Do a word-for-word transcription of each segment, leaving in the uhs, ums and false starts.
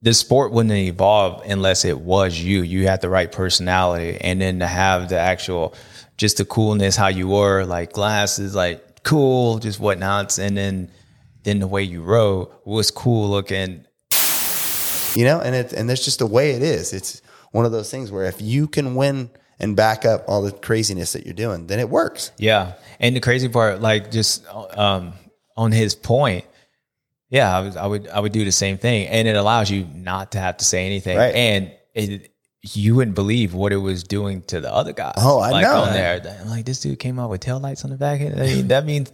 the sport wouldn't evolve unless it was you. You had the right personality, and then to have the actual, just the coolness, how you were, like glasses, like cool, just whatnots, and then then the way you rode was cool looking. You know, and it and there's just a way it is. It's one of those things where if you can win and back up all the craziness that you're doing, then it works. Yeah, and the crazy part, like just um, on his point. Yeah, I would, I would, I would do the same thing, and it allows you not to have to say anything, right. and it, you wouldn't believe what it was doing to the other guy. Oh, I like know. On there, I'm like, this dude came out with taillights on the back end. I mean, that means,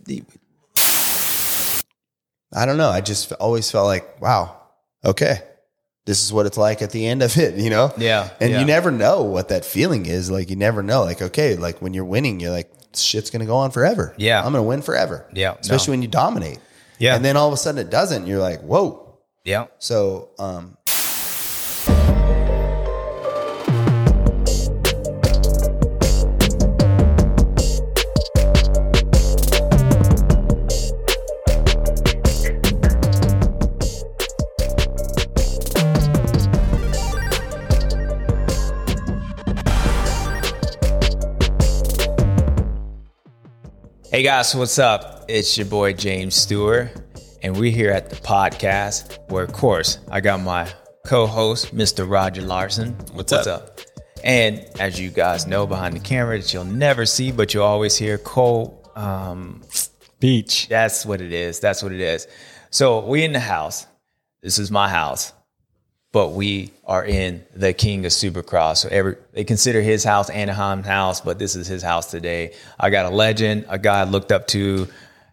I don't know. I just always felt like, wow, okay, this is what it's like at the end of it, you know? Yeah. And yeah. you never know what that feeling is. Like, you never know. Like, okay, like when you're winning, you're like, shit's gonna go on forever. Yeah, I'm gonna win forever. Yeah, especially no. when you dominate. Yeah. And then all of a sudden it doesn't. You're like, whoa. Yeah. So, um, Hey guys, what's up? It's your boy James Stewart, and we're here at the podcast where, of course, I got my co-host, Mister Roger Larson. What's, what's up? up? And as you guys know, behind the camera that you'll never see, but you'll always hear Cole um, Beach. That's what it is. That's what it is. So we in the house. This is my house. But we are in the king of Supercross. So every they consider his house Anaheim's house, but this is his house today. I got a legend, a guy I looked up to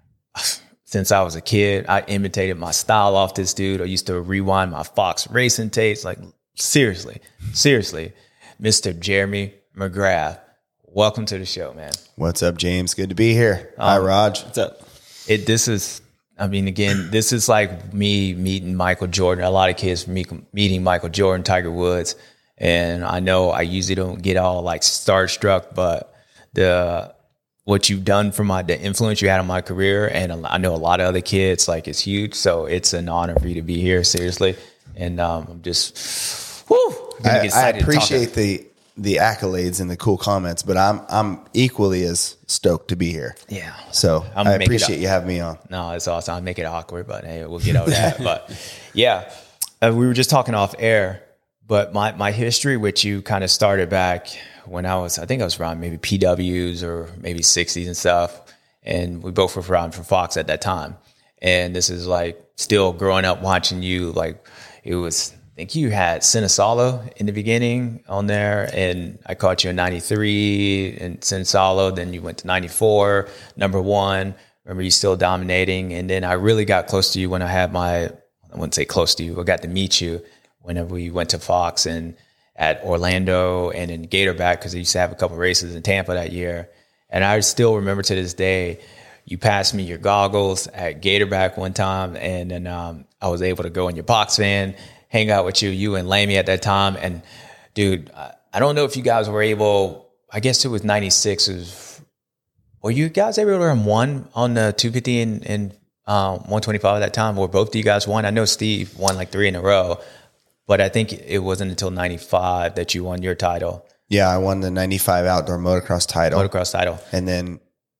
since I was a kid. I imitated my style off this dude. I used to rewind my Fox racing tapes. Like, seriously, seriously. Mister Jeremy McGrath. Welcome to the show, man. What's up, James? Good to be here. Um, Hi, Raj. What's up? It this is I mean, again, this is like me meeting Michael Jordan. A lot of kids meet, meeting Michael Jordan, Tiger Woods. And I know I usually don't get all like starstruck, but the what you've done for my the influence you had on my career, and I know a lot of other kids, like, it's huge. So it's an honor for you to be here, seriously. And um, I'm just, whoo, I, I appreciate the the accolades and the cool comments, but I'm I'm equally as stoked to be here. Yeah. So I'm I appreciate you having me on. No, it's awesome. I'll make it awkward, but hey, we'll get over that. But yeah, uh, we were just talking off air, but my, my history, which you kind of started back when I was, I think I was around maybe P Ws or maybe sixties and stuff. And we both were around for Fox at that time. And this is like still growing up watching you, like it was, I think you had Sinisalo in the beginning on there, and I caught you in ninety-three in Sinisalo. Then you went to ninety-four, number one. Remember you still dominating. And then I really got close to you when I had my, I wouldn't say close to you, I got to meet you whenever we went to Fox and at Orlando and in Gatorback, because I used to have a couple races in Tampa that year. And I still remember to this day, you passed me your goggles at Gatorback one time, and then um, I was able to go in your box van, hang out with you, you and Lamy at that time. And dude, I don't know if you guys were able, I guess it was ninety-six. It was, were you guys able to run one on the two fifty and, and uh, one twenty-five at that time? Or both of you guys won? I know Steve won like three in a row, but I think it wasn't until ninety-five that you won your title. Yeah, I won the ninety-five outdoor motocross title. Motocross title. And then,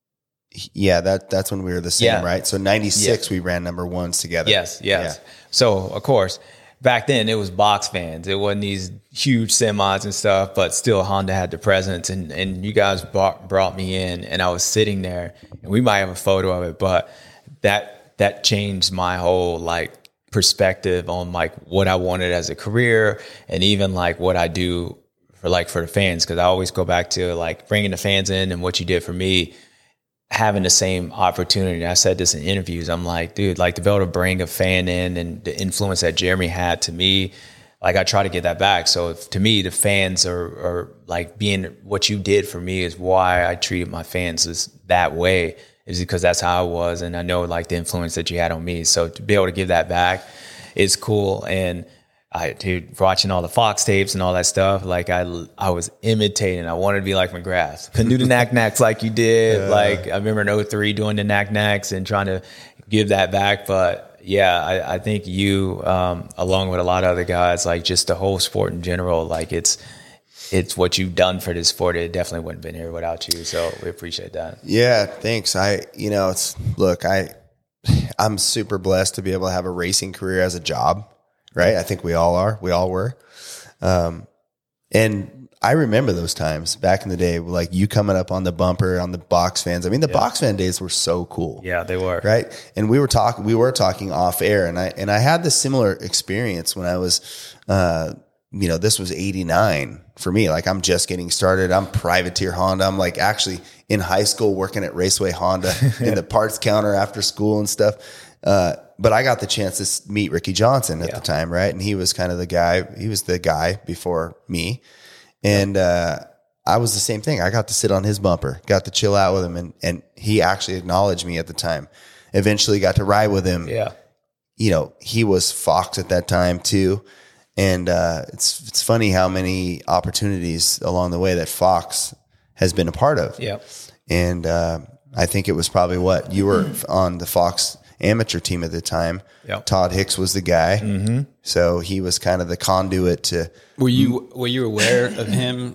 yeah, that that's when we were the same, yeah. right? So ninety-six, yeah. we ran number ones together. Yes, yes. Yeah. So, of course, back then it was box fans. It wasn't these huge semis and stuff, but still Honda had the presence. And, and you guys brought, brought me in, and I was sitting there, and we might have a photo of it, but that that changed my whole like perspective on like what I wanted as a career, and even like what I do for like for the fans. Because I always go back to like bringing the fans in and what you did for me, having the same opportunity. I said this in interviews. I'm like, dude, like to be able to bring a fan in and the influence that Jeremy had to me, like I try to get that back. So if, to me, the fans are, are like being what you did for me is why I treated my fans as that way, is because that's how I was. And I know like the influence that you had on me. So to be able to give that back is cool. And I, dude, watching all the Fox tapes and all that stuff, like I, I was imitating. I wanted to be like McGrath. Couldn't do the knack-knacks like you did. Yeah. Like I remember in oh three doing the knack-knacks and trying to give that back. But yeah, I, I think you, um, along with a lot of other guys, like just the whole sport in general, like it's, it's what you've done for this sport. It definitely wouldn't have been here without you. So we appreciate that. Yeah, thanks. I, you know, it's, look, I, I'm super blessed to be able to have a racing career as a job, right? I think we all are. We all were. Um, and I remember those times back in the day, like you coming up on the bumper, on the box fans. I mean, the yeah. box fan days were so cool. Yeah, they were. Right. And we were talking, we were talking off air, and I, and I had this similar experience when I was, uh, you know, this was eighty-nine for me. Like I'm just getting started. I'm privateer Honda. I'm like actually in high school working at Raceway Honda in the parts counter after school and stuff. Uh, but I got the chance to meet Ricky Johnson at yeah. the time. Right. And he was kind of the guy, he was the guy before me. And, uh, I was the same thing. I got to sit on his bumper, got to chill out with him. And, and he actually acknowledged me at the time. Eventually got to ride with him. Yeah. You know, he was Fox at that time too. And uh, it's it's funny how many opportunities along the way that Fox has been a part of. Yeah. And uh, I think it was probably what you were on the Fox amateur team at the time. Yep. Todd Hicks was the guy, mm-hmm. so he was kind of the conduit to. Were you were you aware of him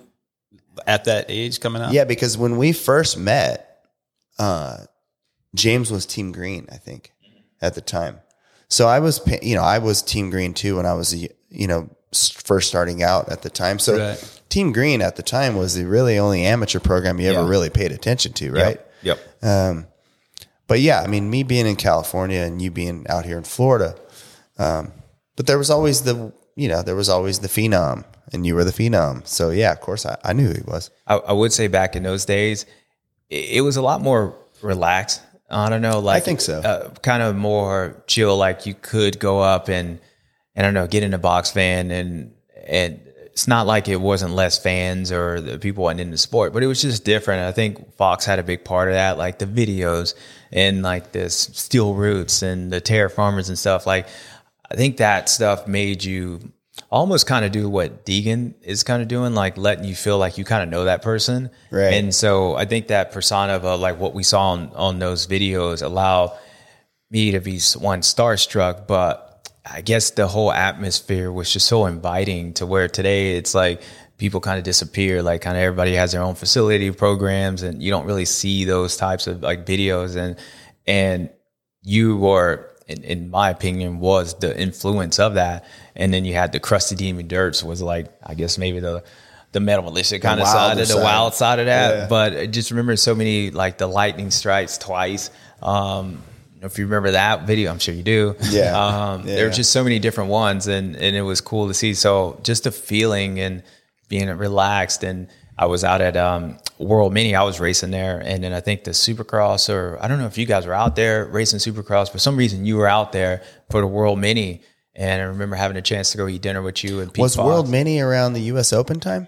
at that age coming up? Yeah, because when we first met, uh, James was Team Green, I think, at the time. So I was, you know, I was Team Green too when I was a you know, first starting out at the time. So right. Team Green at the time was the really only amateur program you ever yeah. really paid attention to. Right. Yep. yep. Um, but yeah, I mean, me being in California and you being out here in Florida, um, but there was always the, you know, there was always the phenom and you were the phenom. So yeah, of course I, I knew who he was. I, I would say back in those days, it, it was a lot more relaxed. I don't know. Like I think so. Uh, kind of more chill. Like you could go up and, I don't know, get in a box fan, and and it's not like it wasn't less fans or the people wasn't in the sport, but it was just different. I think Fox had a big part of that, like the videos and like this Steel Roots and the Terra Farmers and stuff. Like I think that stuff made you almost kind of do what Deegan is kind of doing, like letting you feel like you kind of know that person. Right. And so I think that persona of uh, like what we saw on, on those videos allow me to be one starstruck, but I guess the whole atmosphere was just so inviting to where today it's like people kind of disappear. Like kind of everybody has their own facility programs and you don't really see those types of like videos. And, and you were, in, in my opinion, was the influence of that. And then you had the Crusty Demon Dirts was like, I guess maybe the, the Metal Militia kind of side of the wild side of that. Yeah. But I just remember so many, like the Lightning Strikes twice. Um, If you remember that video, I'm sure you do. Yeah. Um, yeah. There were just so many different ones, and, and it was cool to see. So just the feeling and being relaxed. And I was out at um, World Mini. I was racing there. And then I think the Supercross, or I don't know if you guys were out there racing Supercross. For some reason, you were out there for the World Mini. And I remember having a chance to go eat dinner with you and Pete Was Fox. World Mini around the U S Open time?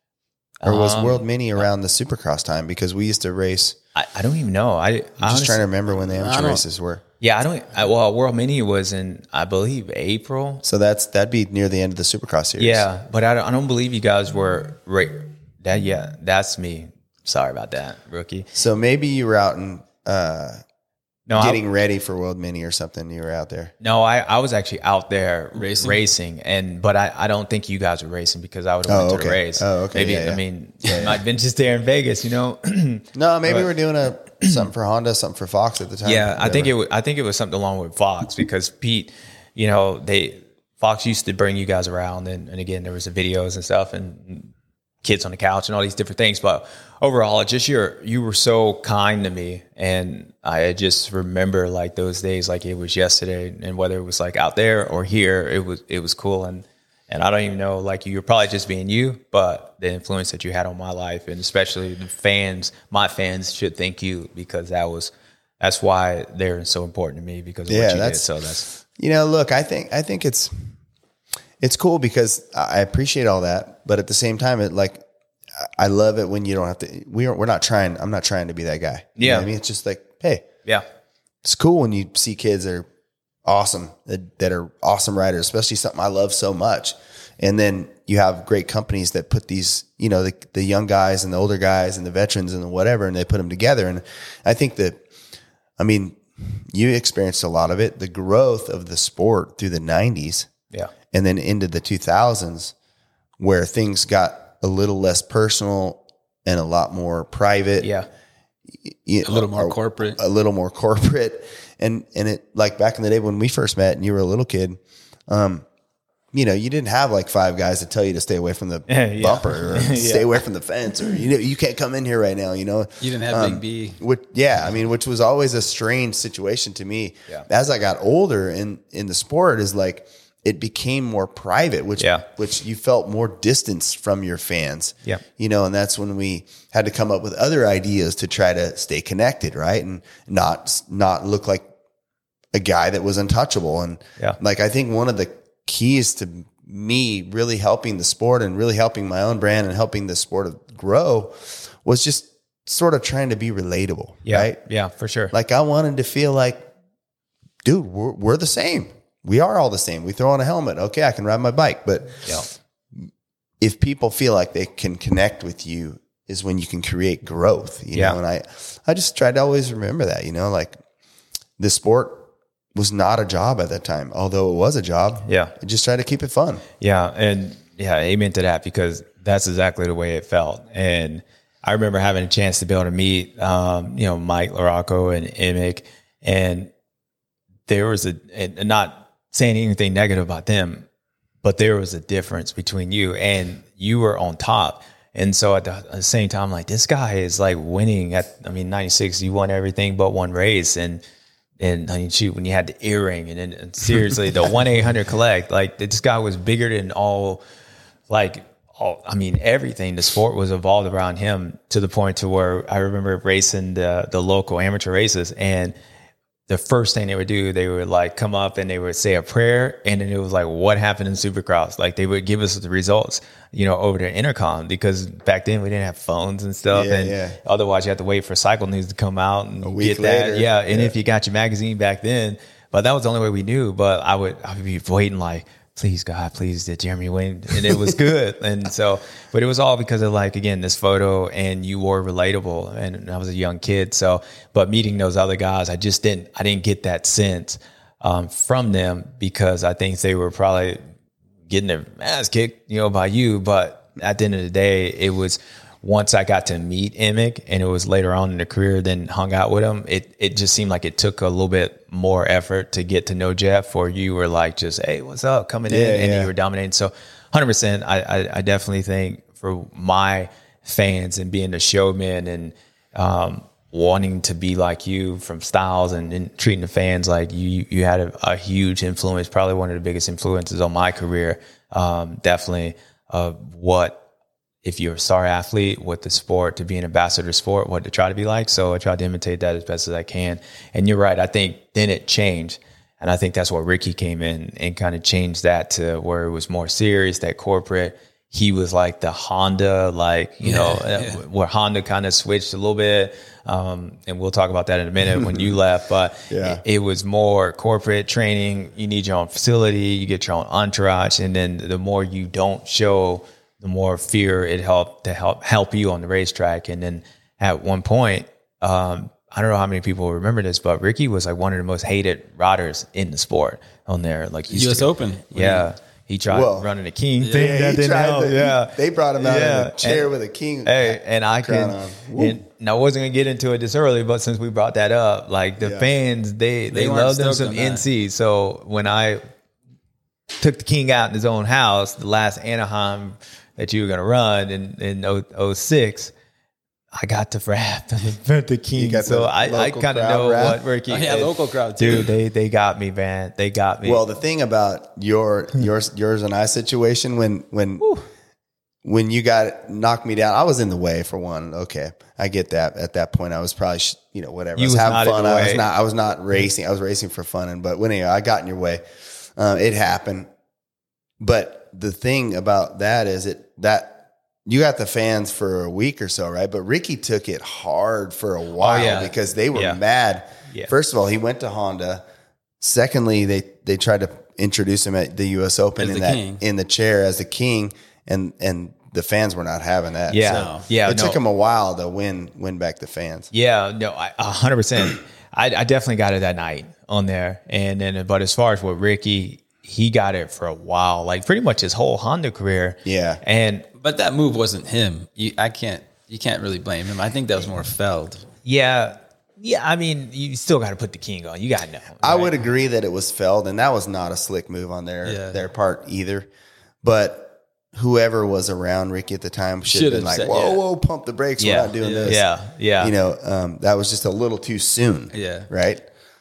Or was Um, World Mini around the Supercross time? Because we used to race. I, I don't even know. I, I'm I just trying to remember when the I amateur don't- races were. Yeah, I don't. I, well, World Mini was in, I believe, April. So that's that'd be near the end of the Supercross series. Yeah, but I don't, I don't believe you guys were right. That yeah, that's me. Sorry about that, rookie. So maybe you were out and uh, No, getting I, ready for World Mini or something. You were out there. no, I, I was actually out there Racing? racing, and but I, I don't think you guys were racing because I would have Oh, went to okay. the race. Oh, okay. Maybe Yeah, yeah. I mean, it might have been just there in Vegas, you know. No, maybe But- we're doing a something for Honda, something for Fox at the time. Yeah, I think Whatever. it. Was, I think it was something along with Fox because Pete, you know, they Fox used to bring you guys around, and, and again there was the videos and stuff, and kids on the couch and all these different things. But overall, it just you're you were so kind to me, and I just remember like those days like it was yesterday, and whether it was like out there or here, it was it was cool. And and I don't even know, like you were probably just being you, but the influence that you had on my life, and especially the fans, my fans should thank you because that was that's why they're so important to me because of Yeah, what you did. that's- So that's You know, look, I think I think it's it's cool because I appreciate all that, but at the same time, it like I love it when you don't have to. We are we're not trying. I'm not trying to be that guy. You know Yeah. what I mean, it's just like, hey, yeah, it's cool when you see kids that are awesome, that, that are awesome riders, especially something I love so much. And then you have great companies that put these, you know, the, the young guys and the older guys and the veterans and the whatever, and they put them together. And I think that, I mean, you experienced a lot of it, the growth of the sport through the nineties. Yeah. And then into the two thousands, where things got a little less personal and a lot more private. Yeah. You, A little more or, corporate. A little more corporate. And, and it, like back in the day when we first met and you were a little kid, um, you know, you didn't have like five guys to tell you to stay away from the Yeah. bumper or Yeah. stay away from the fence, or, you know, you can't come in here right now, you know. You didn't have Um, Big B. Which, yeah, I mean, which was always a strange situation to me. Yeah. As I got older in, in the sport, is like it became more private, which Yeah. which you felt more distance from your fans. Yeah. You know, and that's when we had to come up with other ideas to try to stay connected, right? And not not look like a guy that was untouchable. And Yeah. like I think one of the keys to me really helping the sport and really helping my own brand and helping the sport grow was just sort of trying to be relatable, Yeah. right? Yeah, for sure. Like I wanted to feel like, dude, we're, we're the same. We are all the same. We throw on a helmet. Okay, I can ride my bike. But yeah. if people feel like they can connect with you is when you can create growth, you Yeah. know? And I, I just tried to always remember that, you know, like the sport was not a job at that time, although it was a job. Yeah. I just tried to keep it fun. Yeah. And yeah, amen to that, because that's exactly the way it felt. And I remember having a chance to be able to meet, um, you know, Mike LaRocco and Emick, and there was a, and not saying anything negative about them, but there was a difference between you, and you were on top. And so at the, at the same time, like, this guy is like winning at, I mean, ninety-six, you won everything but one race. And, and I mean, shoot, when you had the earring and then and seriously, the one eight hundred collect, like this guy was bigger than all, like, all, I mean, everything. The sport was evolved around him to the point to where I remember racing the, the local amateur races, and the first thing they would do, they would like come up and they would say a prayer, and then it was like, what happened in Supercross? Like they would give us the results, you know, over the intercom, because back then we didn't have phones and stuff. Yeah, and yeah. otherwise you had to wait for Cycle News to come out and A week get that. later. Yeah. And Yeah. if you got your magazine back then, but that was the only way we knew. But I would, I would be waiting like, please God, please did Jeremy win? And it was good. And so, but it was all because of like, again, this photo, and you were relatable, and I was a young kid. So, but meeting those other guys, I just didn't, I didn't get that sense um, from them, because I think they were probably getting their ass kicked, you know, by you. But at the end of the day, it was, once I got to meet Emick, and it was later on in the career, then hung out with him, it it just seemed like it took a little bit more effort to get to know Jeff, or you were like, just, hey, what's up, coming Yeah, in, and yeah. you were dominating. So one hundred percent, I, I, I definitely think for my fans and being a showman and um, wanting to be like you from styles, and, and treating the fans like you, you had a, a huge influence, probably one of the biggest influences on my career, um, definitely of what, if you're a star athlete, what the sport, to be an ambassador of sport, what to try to be like. So I tried to imitate that as best as I can. And you're right. I think then it changed. And I think that's where Ricky came in and kind of changed that to where it was more serious, that corporate. He was like the Honda, like, you Yeah, know, yeah. where Honda kind of switched a little bit. Um, and we'll talk about that in a minute when you left. But Yeah. it, it was more corporate training. You need your own facility. You get your own entourage. And then the more you don't show, the more fear it helped to help help you on the racetrack. And then at one point, um, I don't know how many people remember this, but Ricky was like one of the most hated riders in the sport on there. Like he used U S to- Open. Yeah. He tried Well, running a king thing. Yeah, that he didn't tried help. the- yeah. They brought him out Yeah. in a chair And- with a king. Hey, and I crown can, on. Woo. and, and I wasn't gonna get into it this early, but since we brought that up, like the Yeah. fans, they they, They weren't love them stoked some on that. N C. So when I took the king out in his own house, the last Anaheim that you were gonna run in in oh six, I got to rap the, the king. got So the I, I local kind of crowd know rap? what Ricky. Oh, yeah, and- local crowd, too. dude. They they got me, man. They got me. Well, the thing about your yours yours and I situation, when when when you got knocked me down, I was in the way for one. Okay, I get that. At that point, I was probably sh- you know whatever. You I was was having not in fun. the I was way. not. I was not racing. I was racing for fun. And but when anyway, I got in your way. Uh, it happened. But the thing about that is it that. You got the fans for a week or so, right? But Ricky took it hard for a while yeah. because they were Yeah. mad. Yeah. First of all, he went to Honda. Secondly, they they tried to introduce him at the U S Open As in the that king. in the chair as the king, and and the fans were not having that. Yeah. So Yeah, it no. took him a while to win win back the fans. Yeah, no, I- a hundred percent. I, I definitely got it that night on there. And then, but as far as with Ricky, he got it for a while, like pretty much his whole Honda career. Yeah. And But that move wasn't him. You, I can't. You can't really blame him. I think that was more Feld. yeah, yeah. I mean, you still got to put the king on. You got to know. Right? I would agree that it was Feld, and that was not a slick move on their Yeah. their part either. But whoever was around Ricky at the time should have Should've been like, said, whoa, yeah. whoa, pump the brakes. Yeah. We're not doing Yeah. this. Yeah, yeah. You know, um, that was just a little too soon. Yeah. Right?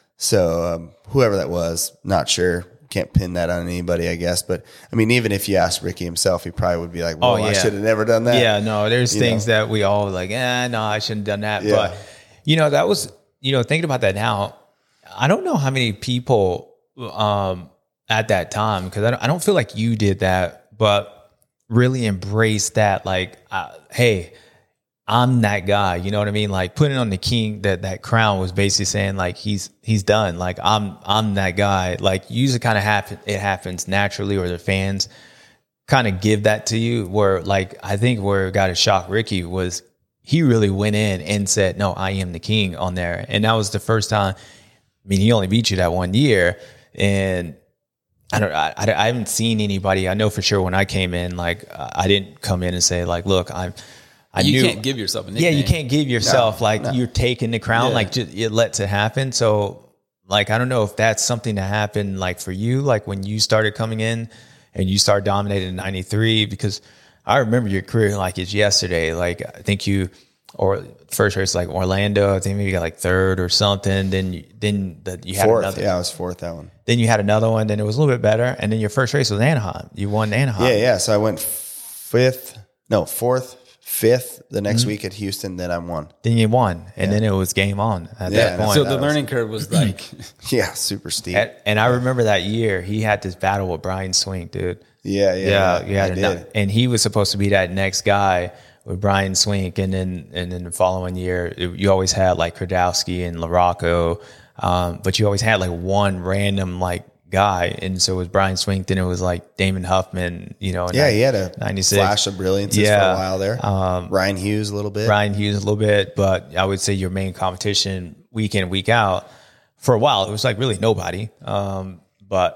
So um, whoever that was, not sure. Can't pin that on anybody, I guess. But, I mean, even if you asked Ricky himself, he probably would be like, well, Oh, yeah. I should have never done that. Yeah, no, there's You things know? that we all like, eh, no, I shouldn't have done that. Yeah. But, you know, that was, you know, thinking about that now, I don't know how many people um, at that time, because I don't, I don't feel like you did that, but really embraced that, like, uh, hey, I'm that guy. You know what I mean? Like putting on the king, that that crown was basically saying like he's he's done. Like I'm I'm that guy. Like usually kind of happen it happens naturally, or the fans kind of give that to you. Where like I think where it got to shock Ricky was he really went in and said, "No, I am the king" on there, and that was the first time. I mean, he only beat you that one year, and I don't. I, I haven't seen anybody. I know for sure when I came in, like I didn't come in and say like, "Look, I'm." I you knew, can't give yourself a Yeah, nickname. you can't give yourself No, like no. you're taking the crown, Yeah. like just it lets it happen. So, like, I don't know if that's something that happened like for you, like when you started coming in and you started dominating in ninety-three, because I remember your career like it's yesterday. Like, I think you, or first race like Orlando, I think maybe you got like third or something. Then, you, then the, you had Fourth. another, Yeah, I was fourth that one. then you had another one. Then it was a little bit better. And then your first race was Anaheim. You won Anaheim. Yeah, yeah. So I went fifth, no, fourth, fifth the next Mm-hmm. week at Houston. Then I won. Then you won. And then it was game on at Yeah, that no, point. So that the was- learning curve was like, Yeah, super steep. And, and I remember that year he had this battle with Brian Swink, dude. yeah, yeah, Yeah, yeah. yeah. I did. And he was supposed to be that next guy with Brian Swink, and then and then the following year it- you always had like Kardowski and LaRocco, um, but you always had like one random like guy, and so it was Brian Swink. Then it was like Damon Huffman, you know. Yeah, he had a ninety-six flash of brilliance for Yeah. a while there. Um, Ryan Hughes a little bit. Ryan Hughes a little bit, but I would say your main competition week in, week out for a while, it was like really nobody. Um, but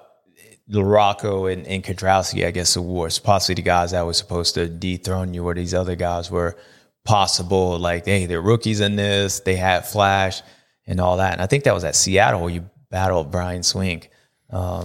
LaRocco and, and Kudrowski, I guess, was possibly the guys that were supposed to dethrone you, where these other guys were possible. Like, hey, they're rookies in this, they had flash and all that. And I think that was at Seattle where you battled Brian Swink. Um,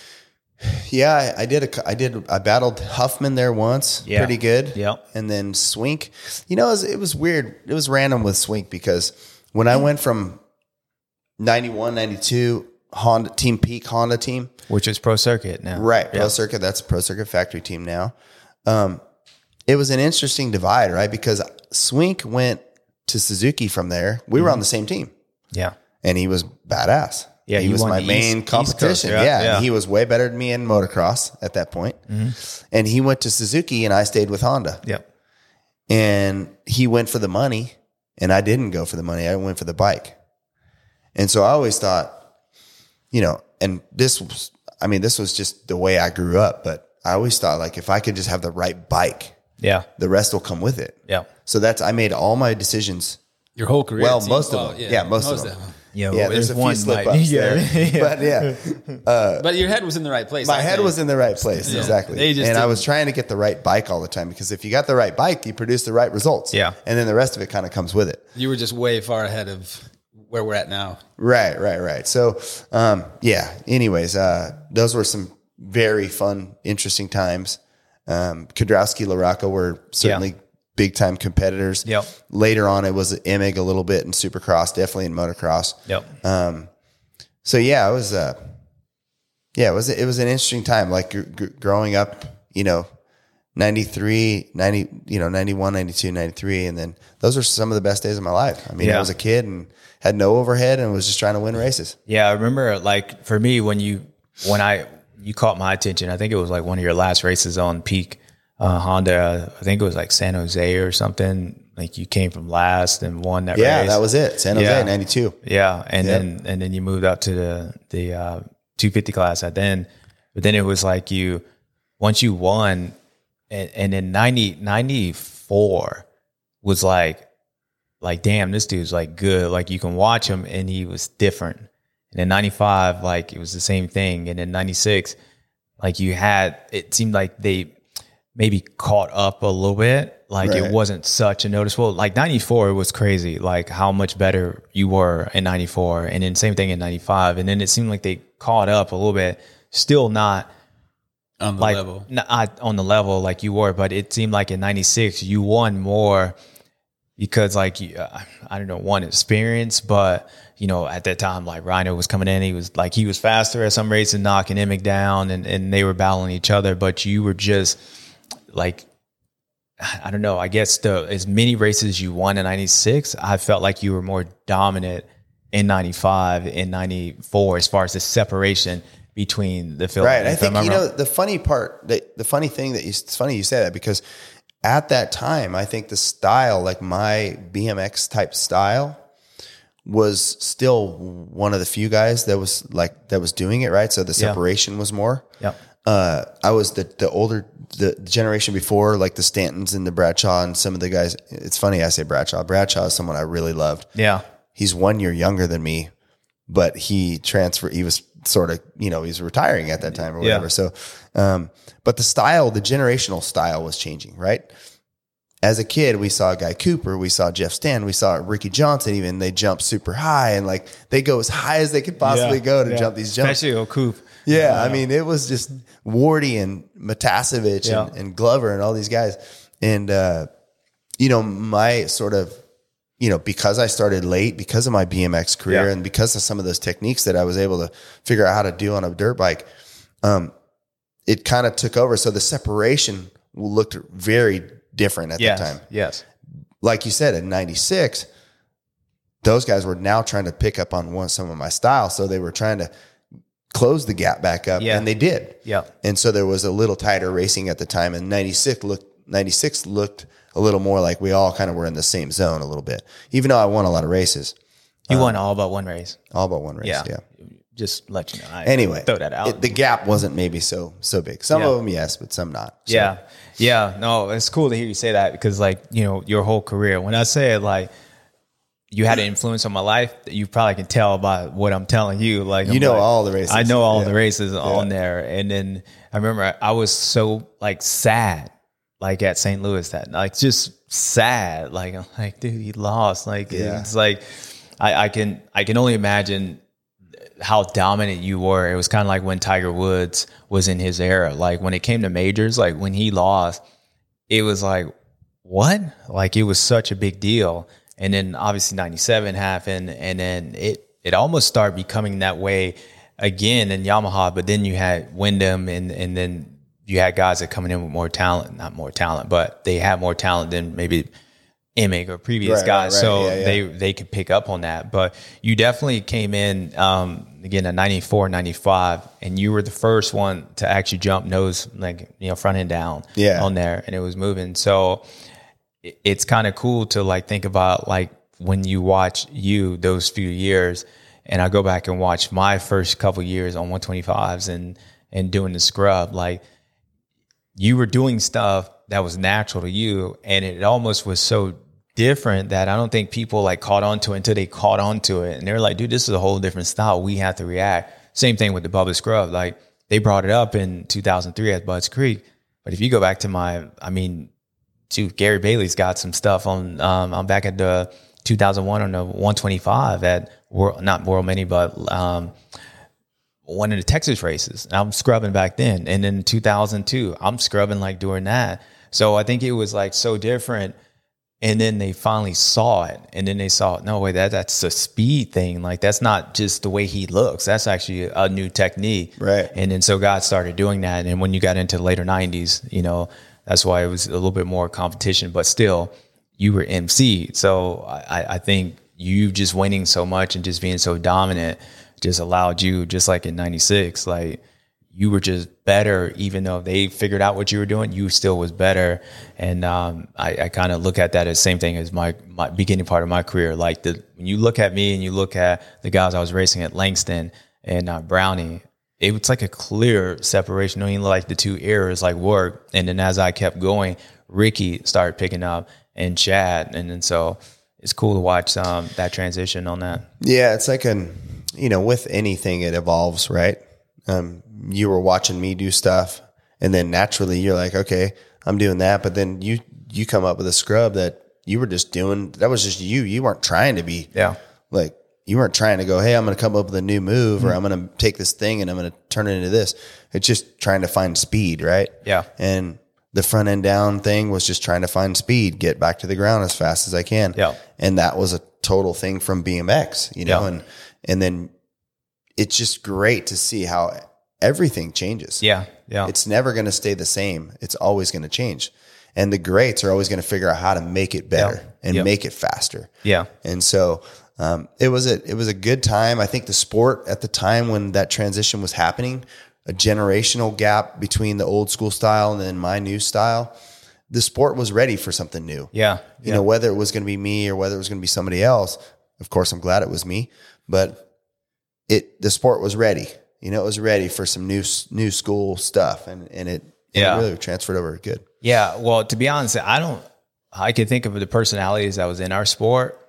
Yeah, I, I did. A, I did. I battled Huffman there once. Yeah. Pretty good. Yep. And then Swink. You know, it was, it was weird. It was random with Swink because when I went from ninety-one, ninety-two Honda Team Peak Honda team, which is Pro Circuit now. right? Pro Yep. Circuit. That's a Pro Circuit factory team now. Um, it was an interesting divide, right? Because Swink went to Suzuki from there. We were on the same team, Yeah. and he was badass. Yeah, he he was won my the main East- East Coast, competition. yeah, yeah, yeah. and he was way better than me in motocross at that point. And he went to Suzuki, and I stayed with Honda. Yep. And he went for the money, and I didn't go for the money. I went for the bike. And so I always thought, you know, and this was, I mean, this was just the way I grew up, but I always thought like if I could just have the right bike, Yeah. the rest will come with it. Yeah. So that's, I made all my decisions. your whole career. Well, it seems- most of well, them. Yeah, most of them. Yeah. Yeah, there's a few slip ups yeah. there. But yeah, But your head was in the right place. my I head think. was in the right place. Yeah. Exactly. They just and I didn't- was trying to get the right bike all the time because if you got the right bike, you produce the right results. Yeah. And then the rest of it kind of comes with it. You were just way far ahead of where we're at now. Right, right, right. So, um, yeah, anyways, uh, those were some very fun, interesting times. Um, Kudrowski, LaRocco were certainly Yeah. big time competitors. Yep. Later on, it was Emig a little bit in Supercross, definitely in motocross. Yep. Um, so yeah, it was, uh, yeah, it was, it was an interesting time. Like gr- gr- growing up, you know, ninety-three, ninety, you know, ninety-one, ninety-two, ninety-three. And then those are some of the best days of my life. I mean, Yeah. I was a kid and had no overhead and was just trying to win races. Yeah, I remember like for me when you when I you caught my attention, I think it was like one of your last races on Peak uh, Honda. I think it was like San Jose or something. Like you came from last and won that Yeah, race. that was it. San Jose, Yeah. ninety-two. Yeah, and Yep. then and then you moved up to the the uh, two fifty class at then, but then it was like you once you won, and, and then ninety, ninety-four was like like, damn, this dude's like good. Like you can watch him and he was different. And in ninety-five, like it was the same thing. And in ninety-six, like you had, it seemed like they maybe caught up a little bit. Like Right. it wasn't such a noticeable, like ninety-four was crazy. Like how much better you were in ninety-four, and then same thing in ninety-five. And then it seemed like they caught up a little bit, still not on the like level. not on the level like you were, but it seemed like in ninety-six you won more because like, you- uh, I don't know, one experience, but you know, at that time, like Rhino was coming in, he was like, he was faster at some races, knocking Emick down, and, and they were battling each other, but you were just like, I don't know, I guess the as many races you won in ninety-six, I felt like you were more dominant in ninety-five, in ninety-four, as far as the separation between the field. Right. I if think, I'm you wrong. know, the funny part, that the funny thing that you, it's funny you say that, because at that time, I think the style, like my B M X type style, was still one of the few guys that was like, that was doing it. Right. So the Yeah. separation was more. Yeah. Uh, I was the, the older, the generation before, like the Stantons and the Bradshaw and some of the guys. It's funny I say Bradshaw. Bradshaw is someone I really loved. Yeah. He's one year younger than me, but he transferred, he was sort of, you know, he's retiring at that time or whatever. Yeah. So, um, but the style, the generational style was changing, right? As a kid, we saw Guy Cooper, we saw Jeff Stanton, we saw Ricky Johnson, even they jump super high and like they go as high as they could possibly Yeah. go to Yeah. jump these jumps. Especially O'Coop. Yeah, I mean, it was just Wardy and Matasevich Yeah. and, and Glover and all these guys. And, uh, you know, my sort of, you know, because I started late, because of my B M X career Yeah. and because of some of those techniques that I was able to figure out how to do on a dirt bike, um, it kind of took over. So the separation looked very different at Yes. the time. Yes. Like you said, in ninety-six, those guys were now trying to pick up on one, some of my style. So they were trying to close the gap back up, Yeah. and they did. Yeah. And so there was a little tighter racing at the time, and ninety-six looked ninety-six looked a little more like we all kind of were in the same zone a little bit. Even though I won a lot of races, You won all but one race. all but one race. Yeah. Yeah. Just let you know. I Anyway, throw that out. it- the gap wasn't maybe so so big. Some Yeah. of them, yes, but some not. So, Yeah. Yeah. No, it's cool to hear you say that because, like, you know, your whole career, when I say it, like, you had an influence on my life, you probably can tell by what I'm telling you. Like, You I'm know like- all the races. I know all Yeah. the races on there. And then I remember I, I was so, like, sad, like, at Saint Louis that, like, just sad. Like, I'm like, dude, he lost. Like, Yeah. it's like, I, I can, I can only imagine how dominant you were. It was kind of like when Tiger Woods was in his era. Like when it came to majors, like when he lost, it was like, what? Like it was such a big deal. And then obviously ninety-seven happened, and then it, it almost started becoming that way again in Yamaha, but then you had Wyndham, and, and then you had guys that coming in with more talent, not more talent, but they had more talent than maybe Emick or previous Right, guys. right, right. So Yeah, yeah. they, they could pick up on that. But you definitely came in, um, again, in ninety-four, ninety-five, and you were the first one to actually jump nose, like, you know, front and down Yeah. on there, and it was moving. So it- it's kind of cool to like think about like when you watch you those few years, and I go back and watch my first couple years on one twenty-fives and, and doing the scrub, like you were doing stuff that was natural to you, and it almost was so different that I don't think people like caught on to it until they caught on to it. And they're like, dude, this is a whole different style. We have to react. Same thing with the Bubba Scrub. Like they brought it up in two thousand three at Budds Creek. But if you go back to my, I mean, dude, Gary Bailey's got some stuff on, um, I'm back at the two thousand one on the one twenty-five at World, not World Mini, but, um, one of the Texas races. I'm scrubbing back then. And then two thousand two, I'm scrubbing like during that. So I think it was like so different. And then they finally saw it. And then they saw, no way, that that's a speed thing. Like that's not just the way he looks. That's actually a new technique. Right. And then so God started doing that. And when you got into the later nineties, you know, that's why it was a little bit more competition, but still you were M C. So I, I think you just winning so much and just being so dominant just allowed you, just like in ninety-six, like you were just better, even though they figured out what you were doing, you still was better. And um, I, I kind of look at that as same thing as my, my beginning part of my career. Like the, when you look at me and you look at the guys I was racing at Langston and uh, Brownie, it was like a clear separation. Don't even look like the two eras like work. And then as I kept going, Ricky started picking up and Chad. And then so it's cool to watch um, that transition on that. Yeah, it's like an, you know, with anything, it evolves, right? Um, you were watching me do stuff, and then naturally you're like, okay, I'm doing that. But then you you come up with a scrub that you were just doing. That was just you. You weren't trying to be Yeah. like, you weren't trying to go, hey, I'm going to come up with a new move, or I'm going to take this thing and I'm going to turn it into this. It's just trying to find speed, right? Yeah. And the front end down thing was just trying to find speed, get back to the ground as fast as I can. Yeah. And that was a total thing from B M X, you know, Yeah. and, and then it's just great to see how everything changes. Yeah. Yeah. It's never going to stay the same. It's always going to change. And the greats are always going to figure out how to make it better Yeah. and Yep. make it faster. Yeah. And so um, it was a it was a good time. I think the sport at the time when that transition was happening, a generational gap between the old school style and then my new style, the sport was ready for something new. Yeah. You know, whether it was going to be me or whether it was going to be somebody else. Of course, I'm glad it was me, but it the sport was ready. You know, it was ready for some new new school stuff, and and it, and Yeah. it really transferred over good. Yeah. Well, to be honest, I don't, I could think of the personalities that was in our sport.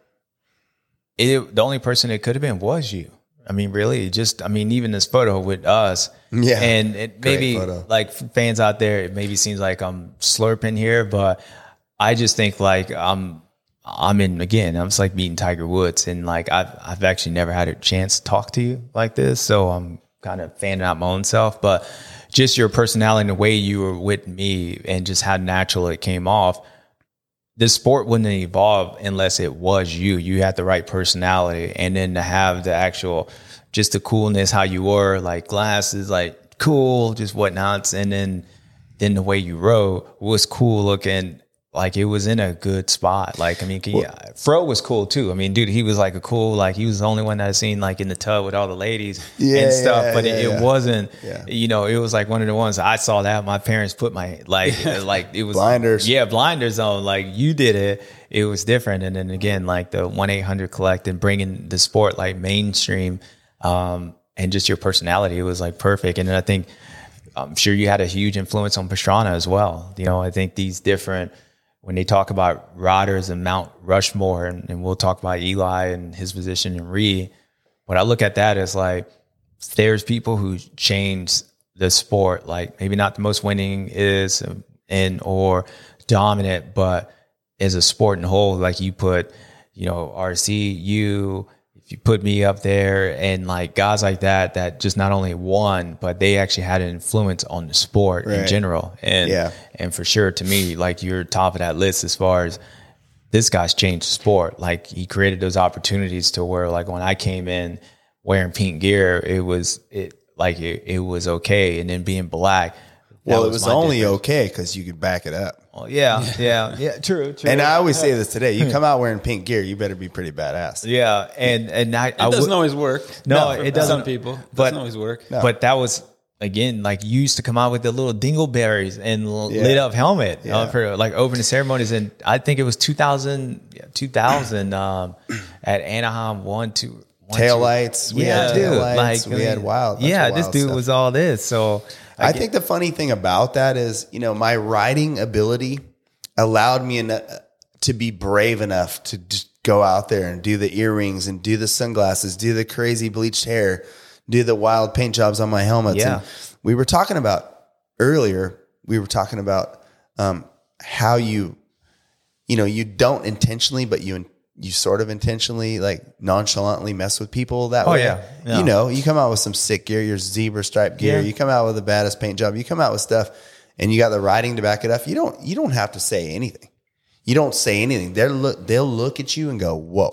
It, the only person it could have been was you. I mean, really, just, I mean, even this photo with us. Yeah. And it Great maybe photo. like fans out there, it maybe seems like I'm slurping here, but I just think like I'm, I'm in, again, I'm just like meeting Tiger Woods, and like I've, I've actually never had a chance to talk to you like this. So I'm kind of fanning out my own self, but just your personality and the way you were with me and just how natural it came off. This sport wouldn't evolve unless it was you. You had the right personality, and then to have the actual, just the coolness, how you were, like glasses, like cool, just whatnots. And then, then the way you rode was cool looking. Like it was in a good spot. Like, I mean, can you, Fro was cool too. I mean, dude, he was like a cool, like he was the only one that I seen like in the tub with all the ladies Yeah, and stuff. yeah, but yeah, it, it yeah. wasn't, Yeah. you know, it was like one of the ones I saw that my parents put my, like, like it was Blinders. Yeah, blinders on. Like you did it. It was different. And then again, like the one eight hundred Collect and bringing the sport like mainstream, um, and just your personality, it was like perfect. And then I think, I'm sure you had a huge influence on Pastrana as well. You know, I think these different, when they talk about riders and Mount Rushmore, and, and we'll talk about Eli and his position in Reed, when I look at that as like, there's people who changed the sport, like maybe not the most winning is and or dominant, but as a sport in whole, like you put, you know, R C, you, if you put me up there, and like guys like that, that just not only won, but they actually had an influence on the sport in Right. general. And, Yeah. and for sure to me, like you're top of that list as far as this guy's changed the sport. Like he created those opportunities to where like when I came in wearing pink gear, it was it like it, it was okay. And then being black. that Well, it was my only difference. okay because you could back it up. Well, yeah, yeah, yeah, true, true. And I always say this today: you come out wearing pink gear, you better be pretty badass. yeah, and and I, It I doesn't would- always work. No, For it doesn't. Some people, it But- doesn't always work. But that was again like you used to come out with the little dingleberries and l- Yeah. lit up helmet Yeah. uh, for like opening ceremonies, and I think it was two thousand, yeah, two thousand um, at Anaheim one two. one, Tail two. lights, we yeah, had dude. tail lights, Like we I had mean, wild. bunch Yeah, of this wild dude stuff. was all this. So I get- think the funny thing about that is, you know, my riding ability allowed me en- to be brave enough to just go out there and do the earrings and do the sunglasses, do the crazy bleached hair, do the wild paint jobs on my helmets. Yeah. And we were talking about earlier, we were talking about um, how you, you know, you don't intentionally, but you you sort of intentionally, like nonchalantly mess with people that Oh, way. yeah. Yeah. You know, you come out with some sick gear, your zebra stripe gear, Yeah. you come out with the baddest paint job, you come out with stuff and you got the riding to back it up. You don't, you don't have to say anything. You don't say anything. They'll look, they'll look at you and go, whoa.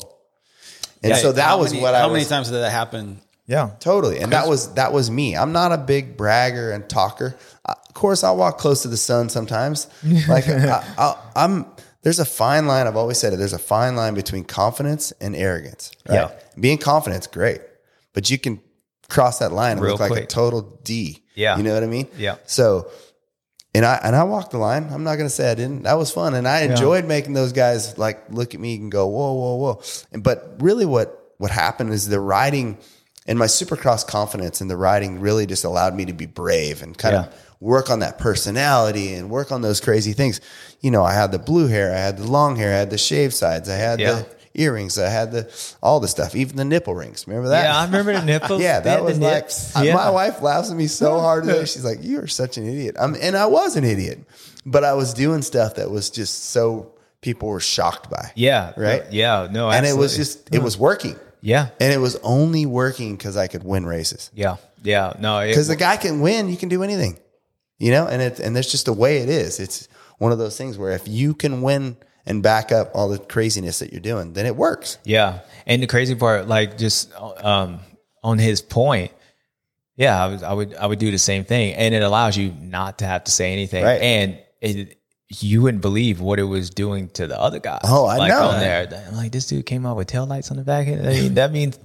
And Yeah, so that how was many- what I How was, many times did that happen? yeah, totally. And that was, that was me. I'm not a big bragger and talker. Uh, of course I'll walk close to the sun sometimes. Like I, I, I'm, there's a fine line. I've always said it. There's a fine line between confidence and arrogance. Right? Yeah. Being confident is great, but you can cross that line and Real look like a quick. total D. Yeah. You know what I mean? Yeah. So, and I, and I walked the line. I'm not going to say I didn't. That was fun. And I enjoyed making those guys like look at me and go, whoa, whoa, whoa. And, but really what, what happened is the riding and my supercross confidence in the riding really just allowed me to be brave and kind Yeah. of work on that personality and work on those crazy things. You know, I had the blue hair, I had the long hair, I had the shaved sides, I had Yeah. the earrings. I had the all the stuff, even the nipple rings. Remember that? Yeah, I remember the nipples. Yeah, that was like nips. I- Yeah. my wife laughs at me so hard today. She's like, "You are such an idiot." I'm, and I was an idiot, but I was doing stuff that was just so people were shocked by. Yeah. Right? Yeah. No, And it was absolutely. just it was working, Yeah. and it was only working because I could win races. Yeah. Yeah. No, it- Because the guy can win, you can do anything, you know. And it and that's just the way it is. It's one of those things where if you can win and back up all the craziness that you're doing, then it works. yeah. And the crazy part, like just um, on his point, yeah, I, was, I would I would do the same thing, and it allows you not to have to say anything, Right. and it, you wouldn't believe what it was doing to the other guy. Oh, I like know. on there. I'm like, this dude came out with taillights on the back end. I mean, that means.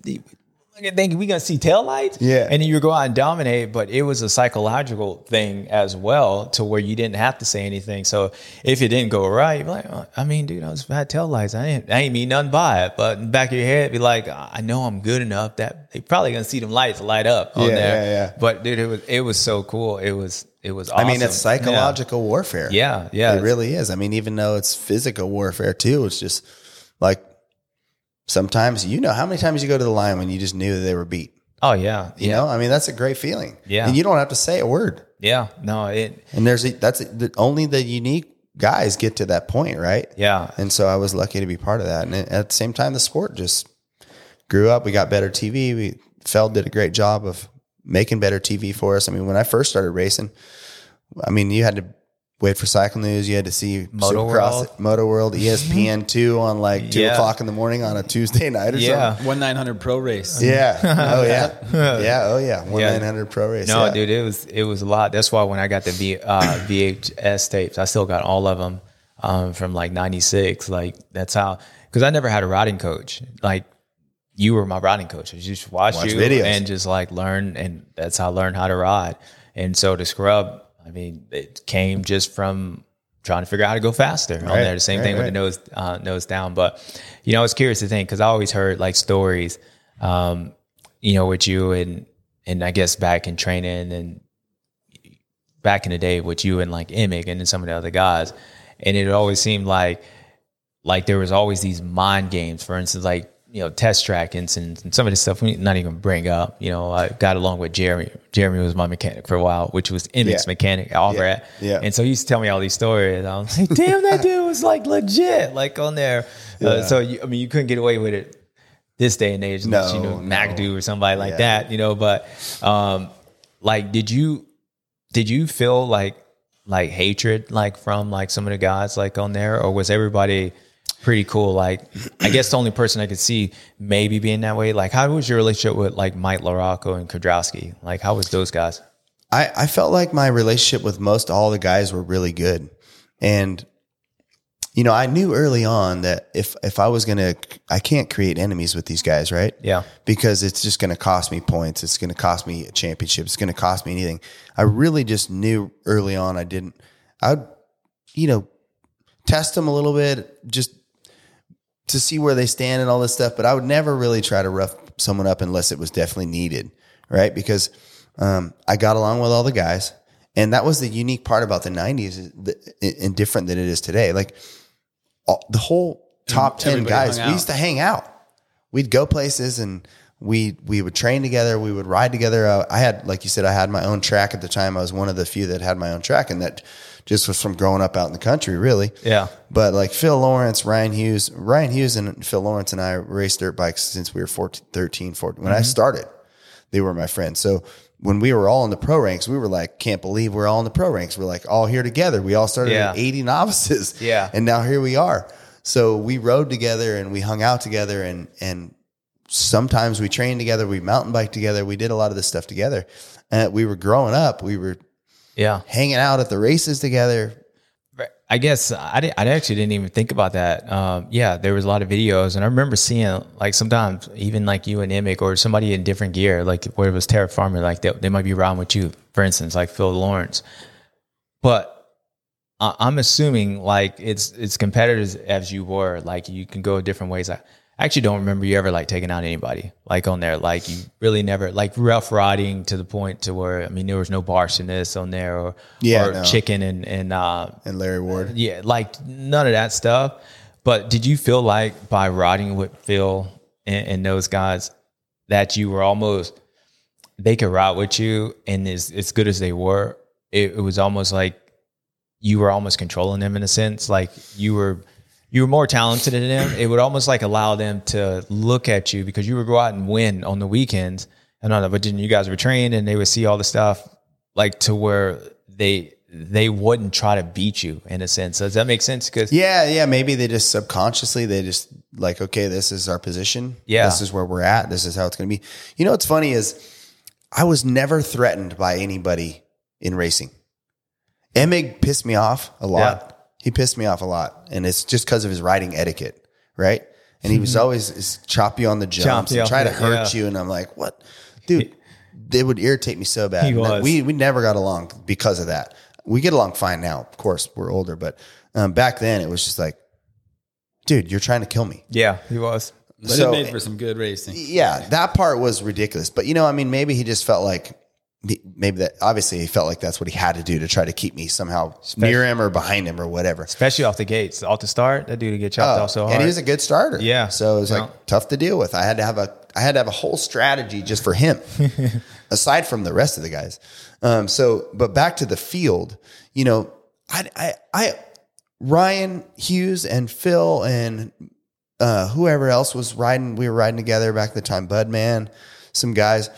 I think we gonna see taillights, Yeah. and then you go out and dominate. But it was a psychological thing as well, to where you didn't have to say anything. So if it didn't go right, you're like, oh, I mean, dude, I was had taillights. I ain't, I ain't mean nothing by it. But in the back of your head, be like, I know I'm good enough that they probably gonna see them lights light up on Yeah, there. yeah, yeah. But dude, it was it was so cool. It was it was. Awesome. I mean, it's psychological warfare. Yeah, yeah, It really is. I mean, even though it's physical warfare too, it's just like sometimes, you know, how many times you go to the line when you just knew that they were beat? Oh yeah, You yeah, know, I mean, that's a great feeling. Yeah. And you don't have to say a word. yeah. No, it. And there's, a, that's the, only the unique guys get to that point, right? Yeah, And so I was lucky to be part of that. And at the same time, the sport just grew up. We got better T V. We Feld did a great job of making better T V for us. I mean, when I first started racing, I mean, you had to wait for Cycle News. You had to see Moto Supercross, World. Moto World, E S P N two on like two Yeah. o'clock in the morning on a Tuesday night or yeah. something. One nine hundred pro race. Yeah. Oh yeah. Yeah. Oh yeah. One Yeah. nine hundred pro race. No, yeah. dude, it was it was a lot. That's why when I got the v, uh, V H S tapes, I still got all of them um, from like ninety-six. Like that's how, because I never had a riding coach. Like you were my riding coach. I just watch, Watch you videos. and just like learn, and that's how I learned how to ride. And so the scrub, I mean, it came just from trying to figure out how to go faster on Right, there. The same right, thing right. with the nose uh, nose down. But you know, it's curious to think, because I always heard like stories, um, you know, with you and and I guess back in training and back in the day with you and like Emick and then some of the other guys, and it always seemed like like there was always these mind games. For instance, like, you know, test track incidents and some of this stuff we not even bring up. You know, I got along with Jeremy. Jeremy was my mechanic for a while, which was Emick's Yeah. mechanic, Albert. Yeah. Yeah. And so he used to tell me all these stories. I was like, damn, that dude was like legit, like on there. Uh, Yeah. so, you, I mean, you couldn't get away with it this day and age unless No, you know no. McAdoo or somebody like Yeah. that, you know. But um, like, did you did you feel like like hatred like from like some of the guys like on there, or was everybody pretty cool? Like, I guess the only person I could see maybe being that way, like, how was your relationship with like Mike LaRocco and Kudrowski? Like, how was those guys? I, I felt like my relationship with most all the guys were really good. And, you know, I knew early on that if, if I was going to, I can't create enemies with these guys, right? Yeah. Because it's just going to cost me points. It's going to cost me a championship. It's going to cost me anything. I really just knew early on I didn't, I would, you know, test them a little bit just to see where they stand and all this stuff. But I would never really try to rough someone up unless it was definitely needed, right? Because um, I got along with all the guys. And that was the unique part about the nineties is the, and different than it is today. Like all, the whole top ten Everybody guys, hung we out. used to hang out. We'd go places and we we would train together. We would ride together. Uh, I had, like you said, I had my own track at the time. I was one of the few that had my own track, and that just was from growing up out in the country, really. Yeah. But like Phil Lawrence, Ryan Hughes, Ryan Hughes and Phil Lawrence and I raced dirt bikes since we were fourteen, thirteen, fourteen. When I started, they were my friends. So when we were all in the pro ranks, we were like, can't believe we're all in the pro ranks. We're like all here together. We all started Yeah. at eighty novices. Yeah. And now here we are. So we rode together and we hung out together, and, and sometimes we trained together. We mountain biked together. We did a lot of this stuff together. And we were growing up. We were Yeah. hanging out at the races together. I guess I, did, I actually didn't even think about that. Um, yeah, there was a lot of videos, and I remember seeing like sometimes even like you and Emick or somebody in different gear, like where it was Terra Farmer, like they, they might be around with you, for instance, like Phil Lawrence. But I, I'm assuming like it's it's competitors as you were, like you can go different ways. I, I actually don't remember you ever like taking out anybody like on there. Like you really never like rough riding to the point to where, I mean, there was no Barshiness on there or, Yeah, or no. chicken and, and, uh, And Larry Ward. yeah, like none of that stuff. But did you feel like by riding with Phil and, and those guys that you were almost, they could ride with you, and as, as good as they were, it, it was almost like you were almost controlling them in a sense, like you were you were more talented than them. It would almost like allow them to look at you because you would go out and win on the weekends. I don't know, but then you guys were trained and they would see all the stuff like to where they they wouldn't try to beat you in a sense. Does that make sense? Because yeah, yeah, maybe they just subconsciously they just like, okay, this is our position. Yeah, this is where we're at. This is how it's going to be. You know, what's funny is I was never threatened by anybody in racing. Emig pissed me off a lot. Yeah. He pissed me off a lot, and it's just because of his riding etiquette, right? And he was mm-hmm. always is chop you on the jumps and try to hurt yeah. you, and I'm like, what, dude? He, it would irritate me so bad. He was. We we never got along because of that. We get along fine now, of course. We're older, but um, back then it was just like, dude, you're trying to kill me. Yeah, he was. But so, it made for some good racing. Yeah, that part was ridiculous. But you know, I mean, maybe he just felt like. Maybe that obviously he felt like that's what he had to do to try to keep me somehow especially, near him or behind him or whatever. Especially off the gates, off the start, that dude would get chopped oh, off so hard. And he was a good starter. Yeah. So it was well, like tough to deal with. I had to have a, I had to have a whole strategy just for him aside from the rest of the guys. Um, so, but back to the field, you know, I, I, I, Ryan Hughes and Phil and uh, whoever else was riding, we were riding together back at the time, Budman, some guys,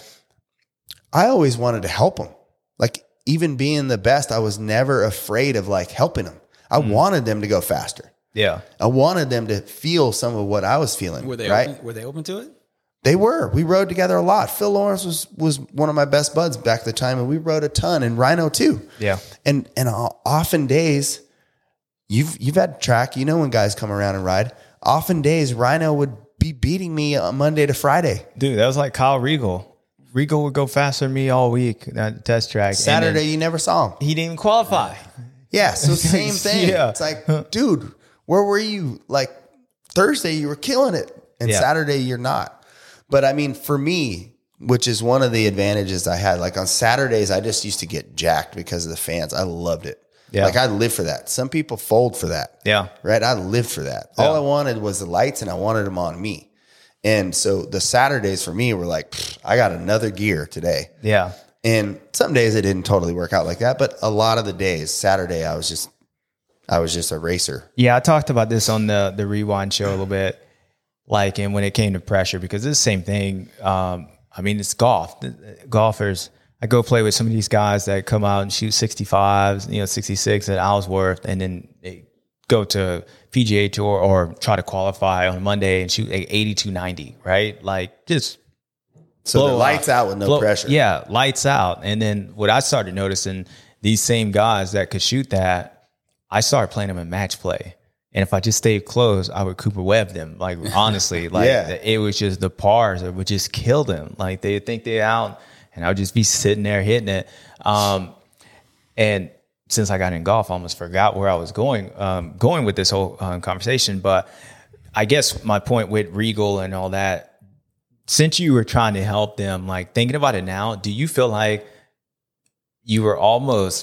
I always wanted to help them. Like even being the best, I was never afraid of like helping them. I mm. wanted them to go faster. Yeah. I wanted them to feel some of what I was feeling. Were they right? open, were they open to it? They were. We rode together a lot. Phil Lawrence was was one of my best buds back at the time, and we rode a ton. And Rhino too. Yeah. And and often days, you've you've had track. You know when guys come around and ride. Often days, Rhino would be beating me on Monday to Friday. Dude, that was like Kyle Regal. Regal would go faster than me all week that test track. Saturday, you never saw him. He didn't even qualify. Yeah, so same thing. Yeah. It's like, dude, where were you? Like Thursday, you were killing it, and yeah. Saturday, you're not. But I mean, for me, which is one of the advantages I had, like on Saturdays, I just used to get jacked because of the fans. I loved it. Yeah. Like I lived for that. Some people fold for that. Yeah. Right? I lived for that. Yeah. All I wanted was the lights, and I wanted them on me. And so the Saturdays for me were like, I got another gear today. Yeah. And some days it didn't totally work out like that, but a lot of the days, Saturday, I was just, I was just a racer. Yeah. I talked about this on the, the Rewind show a little bit, like, and when it came to pressure, because it's the same thing. Um, I mean, it's golf. Golfers, I go play with some of these guys that come out and shoot sixty-fives, you know, sixty-six at Ellsworth, and then they go to P G A Tour or try to qualify on Monday and shoot like eighty-two ninety, right? Like just so the lights out, out with no blow, pressure. Yeah, lights out. And then what I started noticing, these same guys that could shoot that, I started playing them in match play. And if I just stayed close, I would Cooper Webb them. Like honestly, like yeah. it was just the pars that would just kill them. Like they think they're out, and I would just be sitting there hitting it. Um, and since I got in golf, I almost forgot where I was going, um, going with this whole um, conversation. But I guess my point with Regal and all that, since you were trying to help them, like thinking about it now, do you feel like you were almost,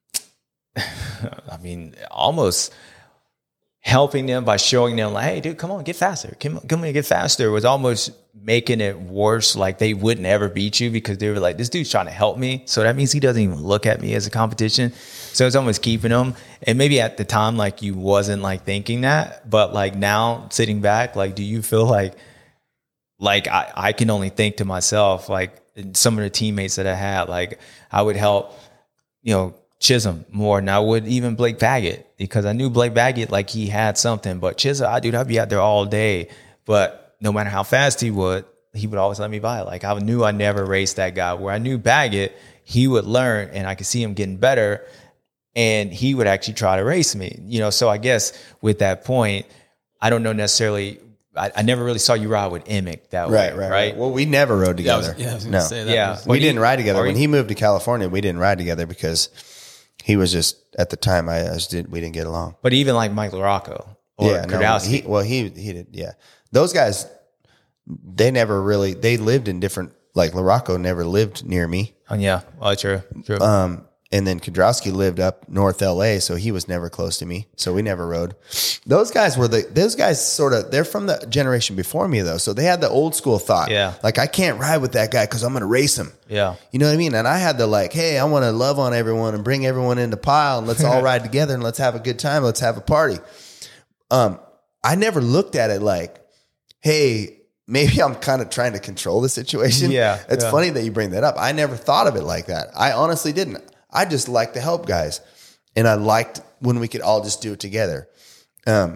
I mean, almost helping them by showing them like, hey, dude, come on, get faster. Come on, come on, get faster. It was almost making it worse. Like they wouldn't ever beat you because they were like, this dude's trying to help me. So that means he doesn't even look at me as a competition. So it's almost keeping them. And maybe at the time, like you wasn't like thinking that, but like now sitting back, like, do you feel like, like I, I can only think to myself, like some of the teammates that I had, like I would help, you know, Chisholm more than I would even Blake Baggett, because I knew Blake Baggett, like he had something, but Chisholm, I dude, I'd be out there all day, but no matter how fast he would, he would always let me by. Like I knew I never raced that guy, where I knew Baggett, he would learn and I could see him getting better and he would actually try to race me, you know? So I guess with that point, I don't know necessarily, I, I never really saw you ride with Emick that right, way. Right, right, right. Well, we never rode together. Yeah, I was, yeah, I was no. say that yeah. was, we didn't ride together. When he, he moved to California, we didn't ride together because he was just, at the time, I, I just didn't, we didn't get along. But even like Mike LaRocco or yeah, Kardowski. No, he, well, he, he did, yeah. Those guys, they never really, they lived in different, like LaRocco never lived near me. Oh, yeah. Oh, true. True. Um, and then Kudrowski lived up North L A, so he was never close to me. So we never rode. Those guys were the, those guys sort of, they're from the generation before me though. So they had the old school thought. Yeah. Like, I can't ride with that guy because I'm going to race him. Yeah. You know what I mean? And I had the like, hey, I want to love on everyone and bring everyone into pile and let's all ride together and let's have a good time. Let's have a party. Um, I never looked at it like, hey, maybe I'm kind of trying to control the situation. Yeah. It's yeah. funny that you bring that up. I never thought of it like that. I honestly didn't. I just liked to help guys. And I liked when we could all just do it together. Um,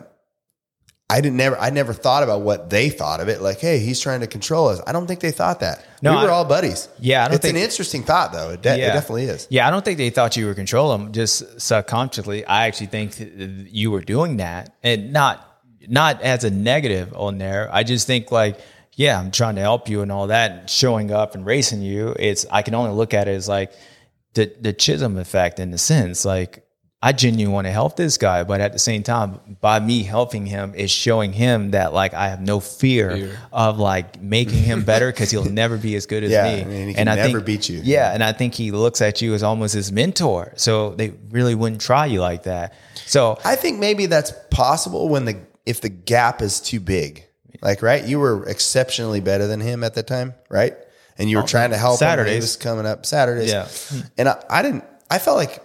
I didn't never, I never thought about what they thought of it. Like, hey, he's trying to control us. I don't think they thought that. No, we were I, all buddies. Yeah. I don't it's think, an interesting thought though. It, de- yeah. it definitely is. Yeah. I don't think they thought you were controlling them. Just subconsciously, I actually think you were doing that, and not, not as a negative on there. I just think like, yeah, I'm trying to help you and all that, and showing up and racing you. It's, I can only look at it as like the, the Chisholm effect in the sense, like I genuinely want to help this guy, but at the same time, by me helping him is showing him that like, I have no fear, fear. of like making him better because he'll never be as good as yeah, me. And he can and I never think, beat you. Yeah. And I think he looks at you as almost his mentor. So they really wouldn't try you like that. So I think maybe that's possible when the, if the gap is too big, like, right. You were exceptionally better than him at the time. Right. And you were oh, trying to help Saturdays. him. He was coming up Saturdays. Yeah. And I, I didn't, I felt like,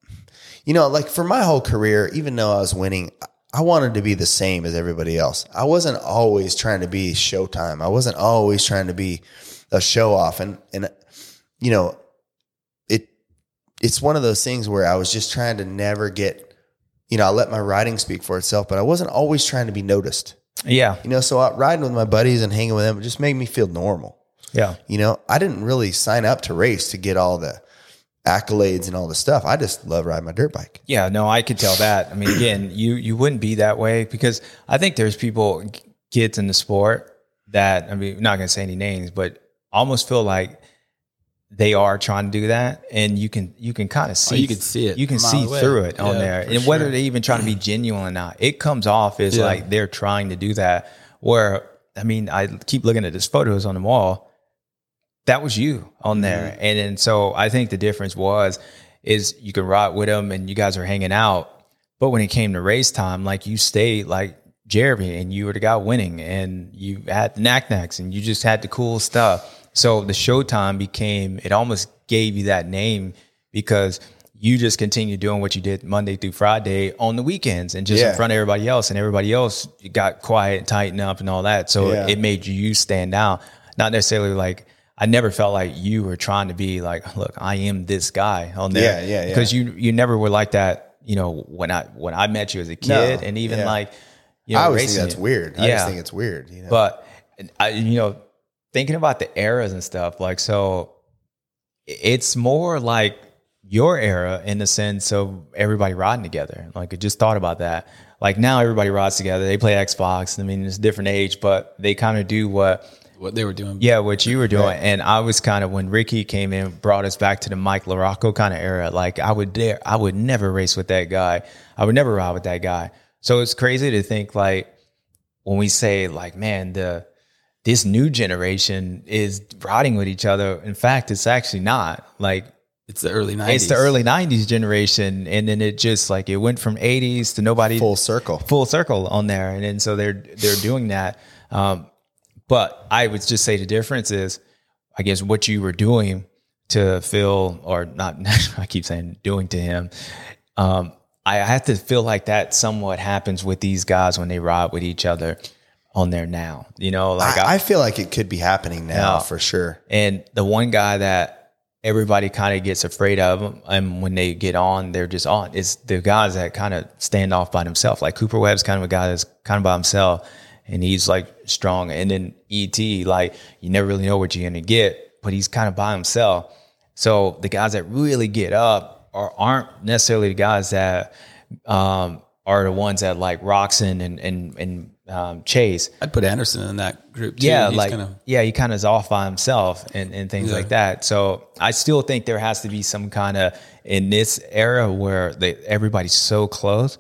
you know, like for my whole career, even though I was winning, I wanted to be the same as everybody else. I wasn't always trying to be Showtime. I wasn't always trying to be a show off. And, and, you know, it, it's one of those things where I was just trying to never get, you know, I let my riding speak for itself, but I wasn't always trying to be noticed. Yeah. You know, so out riding with my buddies and hanging with them, it just made me feel normal. Yeah. You know, I didn't really sign up to race to get all the accolades and all the stuff. I just love riding my dirt bike. Yeah, no, I could tell that. I mean, again, you, you wouldn't be that way because I think there's people, kids in the sport that, I mean, I'm not going to say any names, but almost feel like they are trying to do that. And you can, you can kind of see, oh, you can see it. You can see away. through it yeah, on there. And sure. whether they even trying to be genuine or not, it comes off as yeah. like they're trying to do that. Where, I mean, I keep looking at these photos on the wall. That was you on there. Mm-hmm. And then, so I think the difference was, is you could ride with them and you guys are hanging out. But when it came to race time, like you stayed like Jeremy and you were the guy winning and you had the knack-knacks and you just had the cool stuff. So the Showtime became, it almost gave you that name because you just continued doing what you did Monday through Friday on the weekends and just yeah. in front of everybody else, and everybody else got quiet and tightened up and all that. So yeah. it made you stand out. Not necessarily like, I never felt like you were trying to be like, look, I am this guy on there. Yeah, yeah, yeah. Because you, you never were like that, you know, when I, when I met you as a kid no, and even yeah. like, you know, I always racing think that's you. weird. I yeah. just think it's weird. You know? But I, you know, thinking about the eras and stuff, like, so it's more like your era in the sense of everybody riding together. Like I just thought about that. Like now everybody rides together. They play Xbox. I mean, it's a different age, but they kind of do what, what they were doing. Yeah, what you were doing. Right. And I was kind of, when Ricky came in, brought us back to the Mike LaRocco kind of era. Like I would dare, I would never race with that guy. I would never ride with that guy. So it's crazy to think like when we say like, man, the, this new generation is riding with each other. In fact, it's actually not. Like it's the early nineties. It's the early nineties generation. And then it just like, it went from eighties to nobody. Full circle. Full circle on there. And then so they're, they're doing that. Um, But I would just say the difference is, I guess, what you were doing to Phil, or not, I keep saying doing to him. Um, I have to feel like that somewhat happens with these guys when they ride with each other on there now. You know, like I, I feel like it could be happening now yeah. for sure. And the one guy that everybody kind of gets afraid of, and when they get on, they're just on, is the guys that kind of stand off by themselves. Like Cooper Webb's kind of a guy that's kind of by himself. And he's like strong. And then E T, like you never really know what you're going to get, but he's kind of by himself. So the guys that really get up are, aren't necessarily the guys that um, are the ones that like Roxon and, and, and um, Chase. I'd put Anderson in that group too. Yeah. He's like, kinda, yeah, he kind of is off by himself and, and things yeah. like that. So I still think there has to be some kind of, in this era where they, everybody's so close,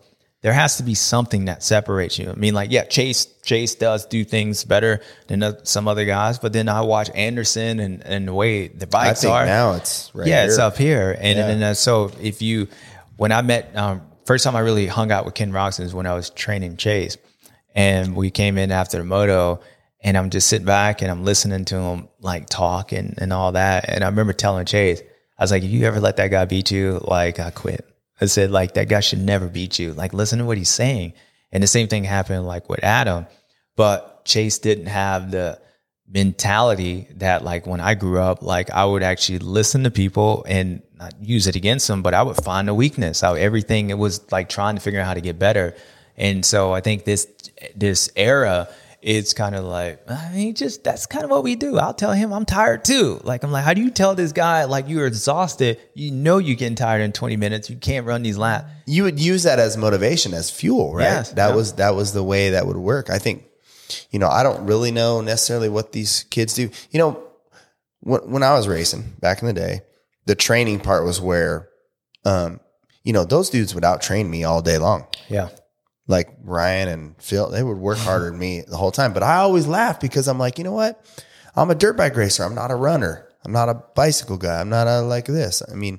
there has to be something that separates you. I mean, like, yeah, Chase Chase does do things better than uh, some other guys, but then I watch Anderson and, and the way the bikes I think are. now it's right yeah, here. it's up here. And, Yeah. and uh, so if you, when I met, um, first time I really hung out with Ken Roczen is when I was training Chase. And we came in after the moto, and I'm just sitting back and I'm listening to him like talk and, and all that. And I remember telling Chase, I was like, if you ever let that guy beat you, like, I quit. I said, like, that guy should never beat you. Like, listen to what he's saying. And the same thing happened like with Adam. But Chase didn't have the mentality that, like, when I grew up, like, I would actually listen to people and not use it against them, but I would find a weakness. How everything, it was like trying to figure out how to get better. And so I think this this era, it's kind of like, I mean, just, that's kind of what we do. I'll tell him I'm tired too. Like, I'm like, how do you tell this guy, like, you're exhausted? You know you're getting tired in twenty minutes. You can't run these laps. You would use that as motivation, as fuel, right? Yes, that yeah. was that was the way that would work. I think, you know, I don't really know necessarily what these kids do. You know, when, when I was racing back in the day, the training part was where, um, you know, those dudes would out train me all day long. Yeah. Like Ryan and Phil, they would work harder than me the whole time. But I always laugh because I'm like, you know what? I'm a dirt bike racer. I'm not a runner. I'm not a bicycle guy. I'm not a like this. I mean,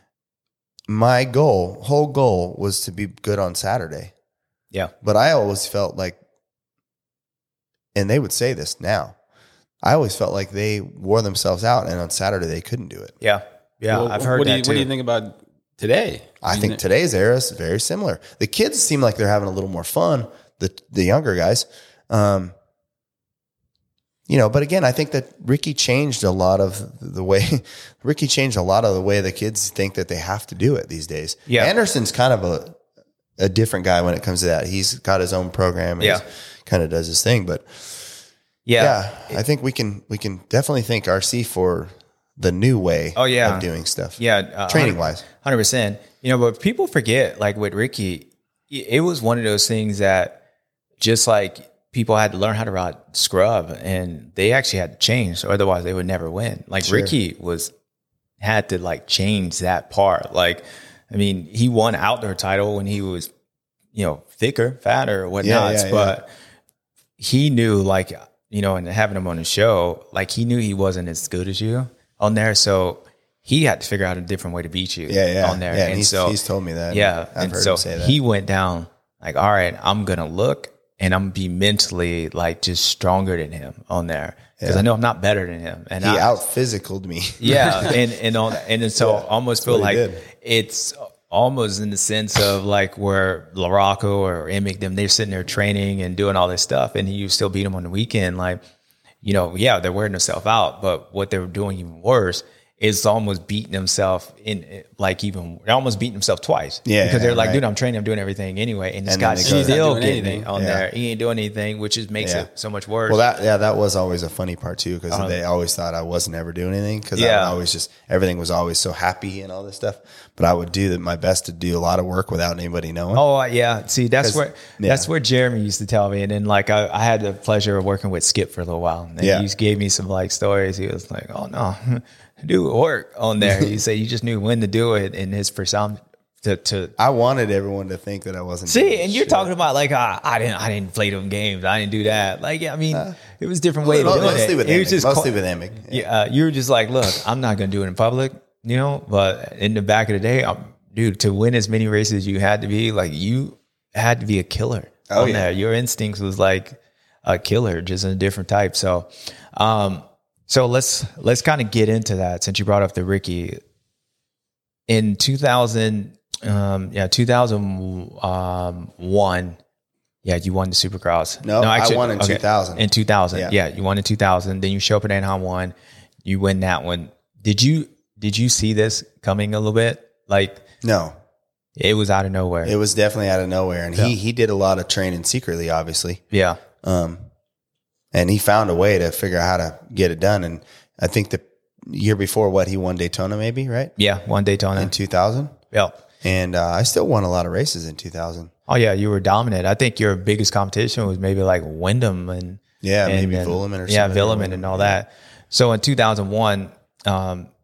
my goal, whole goal was to be good on Saturday. Yeah. But I always felt like, and they would say this now, I always felt like they wore themselves out and on Saturday they couldn't do it. Yeah. Yeah. Well, I've heard what do that you, too. What do you think about today? I think today's era is very similar. The kids seem like they're having a little more fun, the the younger guys. Um, you know, but again, I think that Ricky changed a lot of the way, Ricky changed a lot of the way the kids think that they have to do it these days. Yeah. Anderson's kind of a, a different guy when it comes to that. He's got his own program and Yeah. he's kind of does his thing. But Yeah. yeah, I think we can, we can definitely thank R C for the new way Oh, yeah. of doing stuff. Yeah. Uh, Training wise. one hundred percent. You know, but people forget, like with Ricky, it was one of those things that just like people had to learn how to ride scrub, and they actually had to change. Otherwise they would never win. Like Sure. Ricky was, had to like change that part. Like, I mean, he won outdoor title when he was, you know, thicker, fatter, or whatnot. Yeah, yeah, but he knew, like, you know, and having him on the show, like he knew he wasn't as good as you on there. So he had to figure out a different way to beat you Yeah, yeah. on there. Yeah, and and he's, so he's told me that. yeah. I've and heard so him say that. he went down like, all right, I'm going to look and I'm going to be mentally like just stronger than him on there. Cause Yeah. I know I'm not better than him. And he I, out physicaled me. yeah. And, and on, and then so I almost feel what like he did. it's almost in the sense of like where LaRocco or Emick, them, they're sitting there training and doing all this stuff, and you still beat them on the weekend. Like, you know, yeah, they're wearing themselves out, but what they were doing even worse is almost beating themselves in, like, even they're almost beating themselves twice. Yeah, because they're yeah, like, right. dude, I'm training, I'm doing everything anyway, and this And guy then they go- still He's not doing getting anything. it on Yeah. there. He ain't doing anything, which just makes Yeah. it so much worse. Well, that yeah, that was always a funny part too, because Uh-huh. they always thought I wasn't ever doing anything, because I Yeah. would always just everything was always so happy and all this stuff. But I would do my best to do a lot of work without anybody knowing. Oh yeah, see that's 'Cause- where yeah. that's where Jeremy used to tell me, and then like I, I had the pleasure of working with Skip for a little while, and Yeah. he gave me some like stories. He was like, "Oh no, do work on there." He said, "You just knew when to do it," and his persona to to I wanted everyone to think that I wasn't see. doing And you're shit. talking about like ah, I didn't I didn't play them games, I didn't do that. Like yeah, I mean, it was a different way of doing mostly it. with It was Emick, just mostly co- with Emick. yeah, uh, you were just like, look, I'm not going to do it in public, you know, but in the back of the day, I'm, dude, to win as many races as you had to be, like, you had to be a killer Oh, on yeah. there. Your instincts was like a killer, just in a different type. So, um, so let's, let's kind of get into that since you brought up the Ricky. In two thousand, um, yeah, two thousand one, yeah, you won the Supercross. No, I won in two thousand. In two thousand, Yeah. yeah. you won in two thousand. Then you show up at Anaheim one, you win that one. Did you did you see this coming a little bit? Like No, it was out of nowhere. it was definitely out of nowhere, and Yeah. he he did a lot of training secretly, obviously. yeah, Um, and he found a way to figure out how to get it done. And I think the year before, what he won Daytona, maybe right yeah, one Daytona. in two thousand. Yeah. And uh, I still won a lot of races in two thousand. Oh yeah, you were dominant. I think your biggest competition was maybe like Wyndham and Yeah, and, maybe and- Vuillemin or yeah, something. Vuillemin and all that. So in two thousand one, um,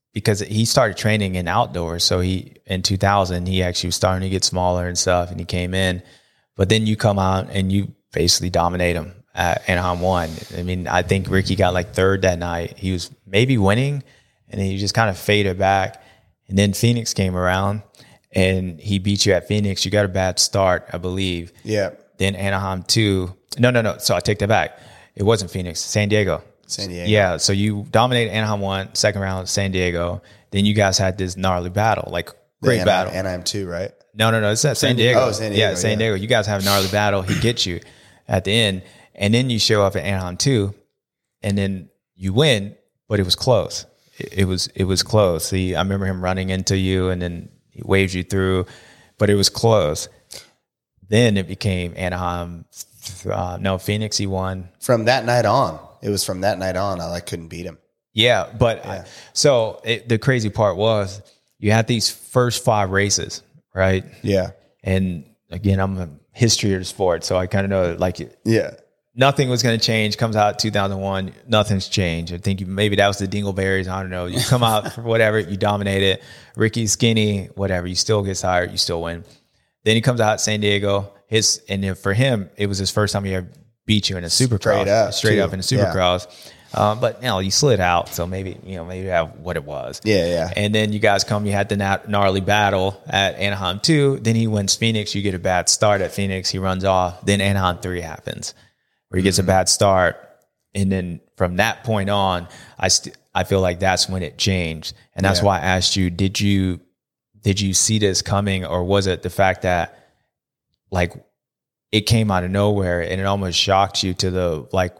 because he started training in outdoors. So he, in two thousand, he actually was starting to get smaller and stuff, and he came in. But then you come out and you basically dominate him at Anaheim one. I mean, I think Ricky got like third that night. He was maybe winning, and then he just kind of faded back. And then Phoenix came around, and he beat you at Phoenix. You got a bad start, I believe. Yeah. Then Anaheim two. No, no, no. So I take that back. It wasn't Phoenix. San Diego. San Diego. Yeah. So you dominated Anaheim one, second round, San Diego. Then you guys had this gnarly battle, like great Anaheim, battle. Anaheim two, right? No, no, no. It's at San Diego. Oh, San Diego. Yeah, San yeah. Diego. You guys have a gnarly battle. He gets you at the end. And then you show up at Anaheim two, and then you win, but it was close. It, it was it was close. See, I remember him running into you, and then he waved you through, but it was close. Then it became Anaheim. Uh, no, Phoenix, he won. From that night on. It was from that night on, I like couldn't beat him. Yeah, but Yeah. I, so it, the crazy part was you had these first five races, right? Yeah. And again, I'm a history of the sport, so I kind of know like Yeah. nothing was going to change. Comes out two thousand one, nothing's changed. I think you, maybe that was the Dingleberries. I don't know. You come out for whatever, you dominate it. Ricky's skinny, whatever. You still get tired, you still win. Then he comes out at San Diego. His and then for him, it was his first time he ever beat you in a supercross, Straight up, straight too. up in a supercross. Um, but you know, you slid out, so maybe you know maybe have what it was. Yeah, yeah. And then you guys come, you had the nat- gnarly battle at Anaheim two. Then he wins Phoenix. You get a bad start at Phoenix. He runs off. Then Anaheim three happens, where he gets Mm-hmm. a bad start. And then from that point on, I st- I feel like that's when it changed. And that's Yeah. why I asked you, did you did you see this coming, or was it the fact that like it came out of nowhere and it almost shocked you to the like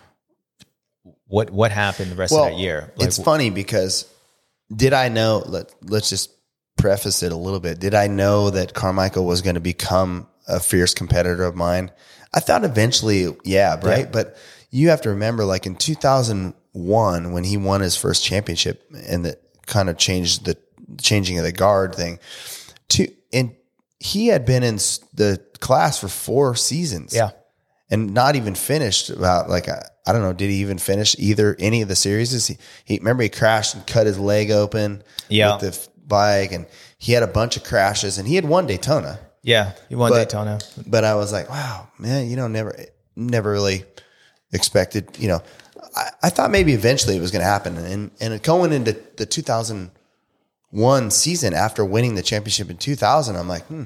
what what happened the rest Well, of that year? Like, it's funny because did I know, let, let's just preface it a little bit. Did I know that Carmichael was going to become a fierce competitor of mine? I thought eventually, yeah, right. Yeah. But you have to remember, like in two thousand one, when he won his first championship and that kind of changed the changing of the guard thing to, and he had been in s- the class for four seasons. Yeah. And not even finished about like, I, I don't know, did he even finish either any of the series? He, he remember he crashed and cut his leg open Yeah. with the f- bike, and he had a bunch of crashes, and he had won Daytona. Yeah, you won But- Daytona. But I was like, wow, man, you know, never, never really expected, you know, I, I thought maybe eventually it was going to happen. And, and going into the two thousand one season after winning the championship in two thousand, I'm like, hmm,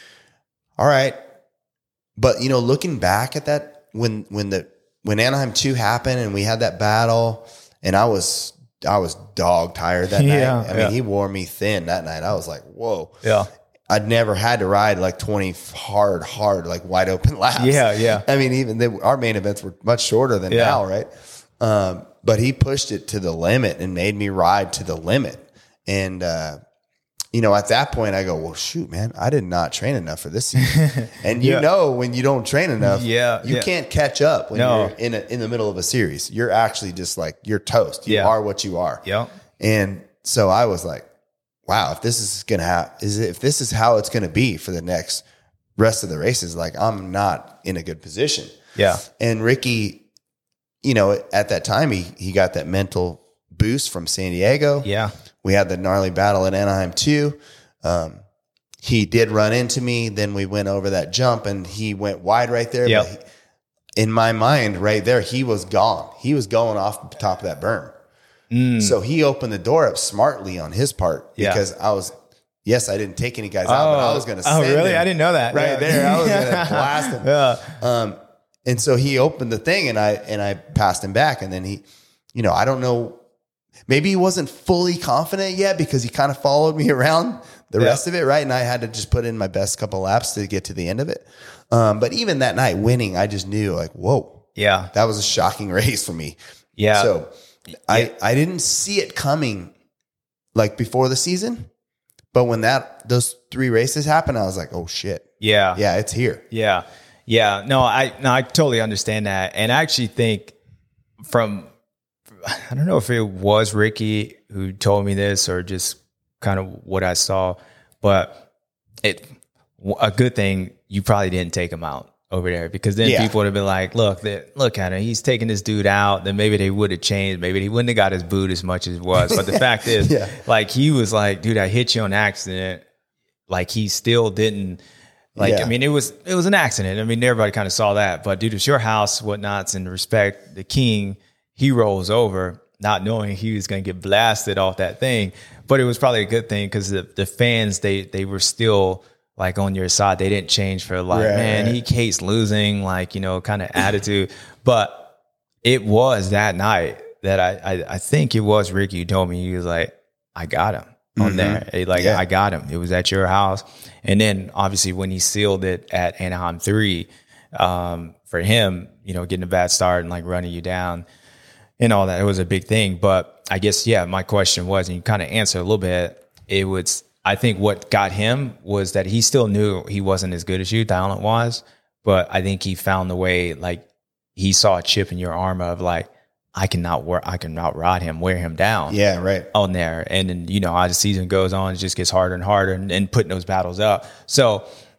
all right. But, you know, looking back at that, when, when the, when Anaheim two happened and we had that battle, and I was, I was dog tired that Yeah, night. I mean, yeah. he wore me thin that night. I was like, whoa. Yeah. I'd never had to ride like twenty hard, hard, like wide open laps. Yeah, yeah. I mean, even they, our main events were much shorter than Yeah. now, right? Um, but he pushed it to the limit and made me ride to the limit. And, uh, you know, at that point I go, well, shoot, man, I did not train enough for this season. And you Yeah. know, when you don't train enough, Yeah, you yeah. can't catch up when No. you're in a, in the middle of a series. You're actually just like, you're toast. You Yeah. are what you are. Yep. And so I was like, wow, if this is going to have, is it, if this is how it's going to be for the next rest of the races, like I'm not in a good position. Yeah. And Ricky, you know, at that time, he, he got that mental boost from San Diego. Yeah. We had the gnarly battle at Anaheim too. Um, he did run into me. Then we went over that jump and he went wide right there. Yep. But he, in my mind right there, he was gone. He was going off the top of that berm. So he opened the door up smartly on his part Yeah. because I was, yes, I didn't take any guys out, but I was going to Oh, send really? him I didn't know that. right Yeah. there. I was going to blast him. Yeah. Um, and so he opened the thing and I, and I passed him back. And then he, you know, I don't know, maybe he wasn't fully confident yet because he kind of followed me around the Yeah. rest of it. Right. And I had to just put in my best couple laps to get to the end of it. Um, but even that night winning, I just knew like, whoa, Yeah. that was a shocking race for me. Yeah. So I, I didn't see it coming like before the season, but when that, those three races happened, I was like, oh shit. Yeah. Yeah, it's here. Yeah. Yeah. No, I no, I totally understand that. And I actually think from I don't know if it was Ricky who told me this or just kind of what I saw, but it a good thing you probably didn't take him out over there, because then Yeah. people would have been like, look, that look at him. He's taking this dude out. Then maybe they would have changed. Maybe he wouldn't have got his boot as much as it was. But the fact is, Yeah. like, he was like, dude, I hit you on accident. Like, he still didn't. Like, Yeah. I mean, it was it was an accident. I mean, everybody kind of saw that. But dude, it's your house, whatnots, and respect the king. He rolls over, not knowing he was going to get blasted off that thing. But it was probably a good thing, because the, the fans, they they were still like on your side. They didn't change for like, Right, man, right. he hates losing, like, you know, kind of attitude. But it was that night that I, I I think it was Ricky who told me, he was like, I got him on there. He like, Yeah. I got him. It was at your house. And then obviously when he sealed it at Anaheim three, um, for him, you know, getting a bad start and like running you down and all that, it was a big thing. But I guess, yeah, my question was, and you kind of answered a little bit, it was, I think what got him was that he still knew he wasn't as good as you talent wise, but I think he found the way, like, he saw a chip in your armor of like, I can not work, I can outride him, wear him down. Yeah, right. On there. And then, you know, as the season goes on, it just gets harder and harder, and, and putting those battles up. So,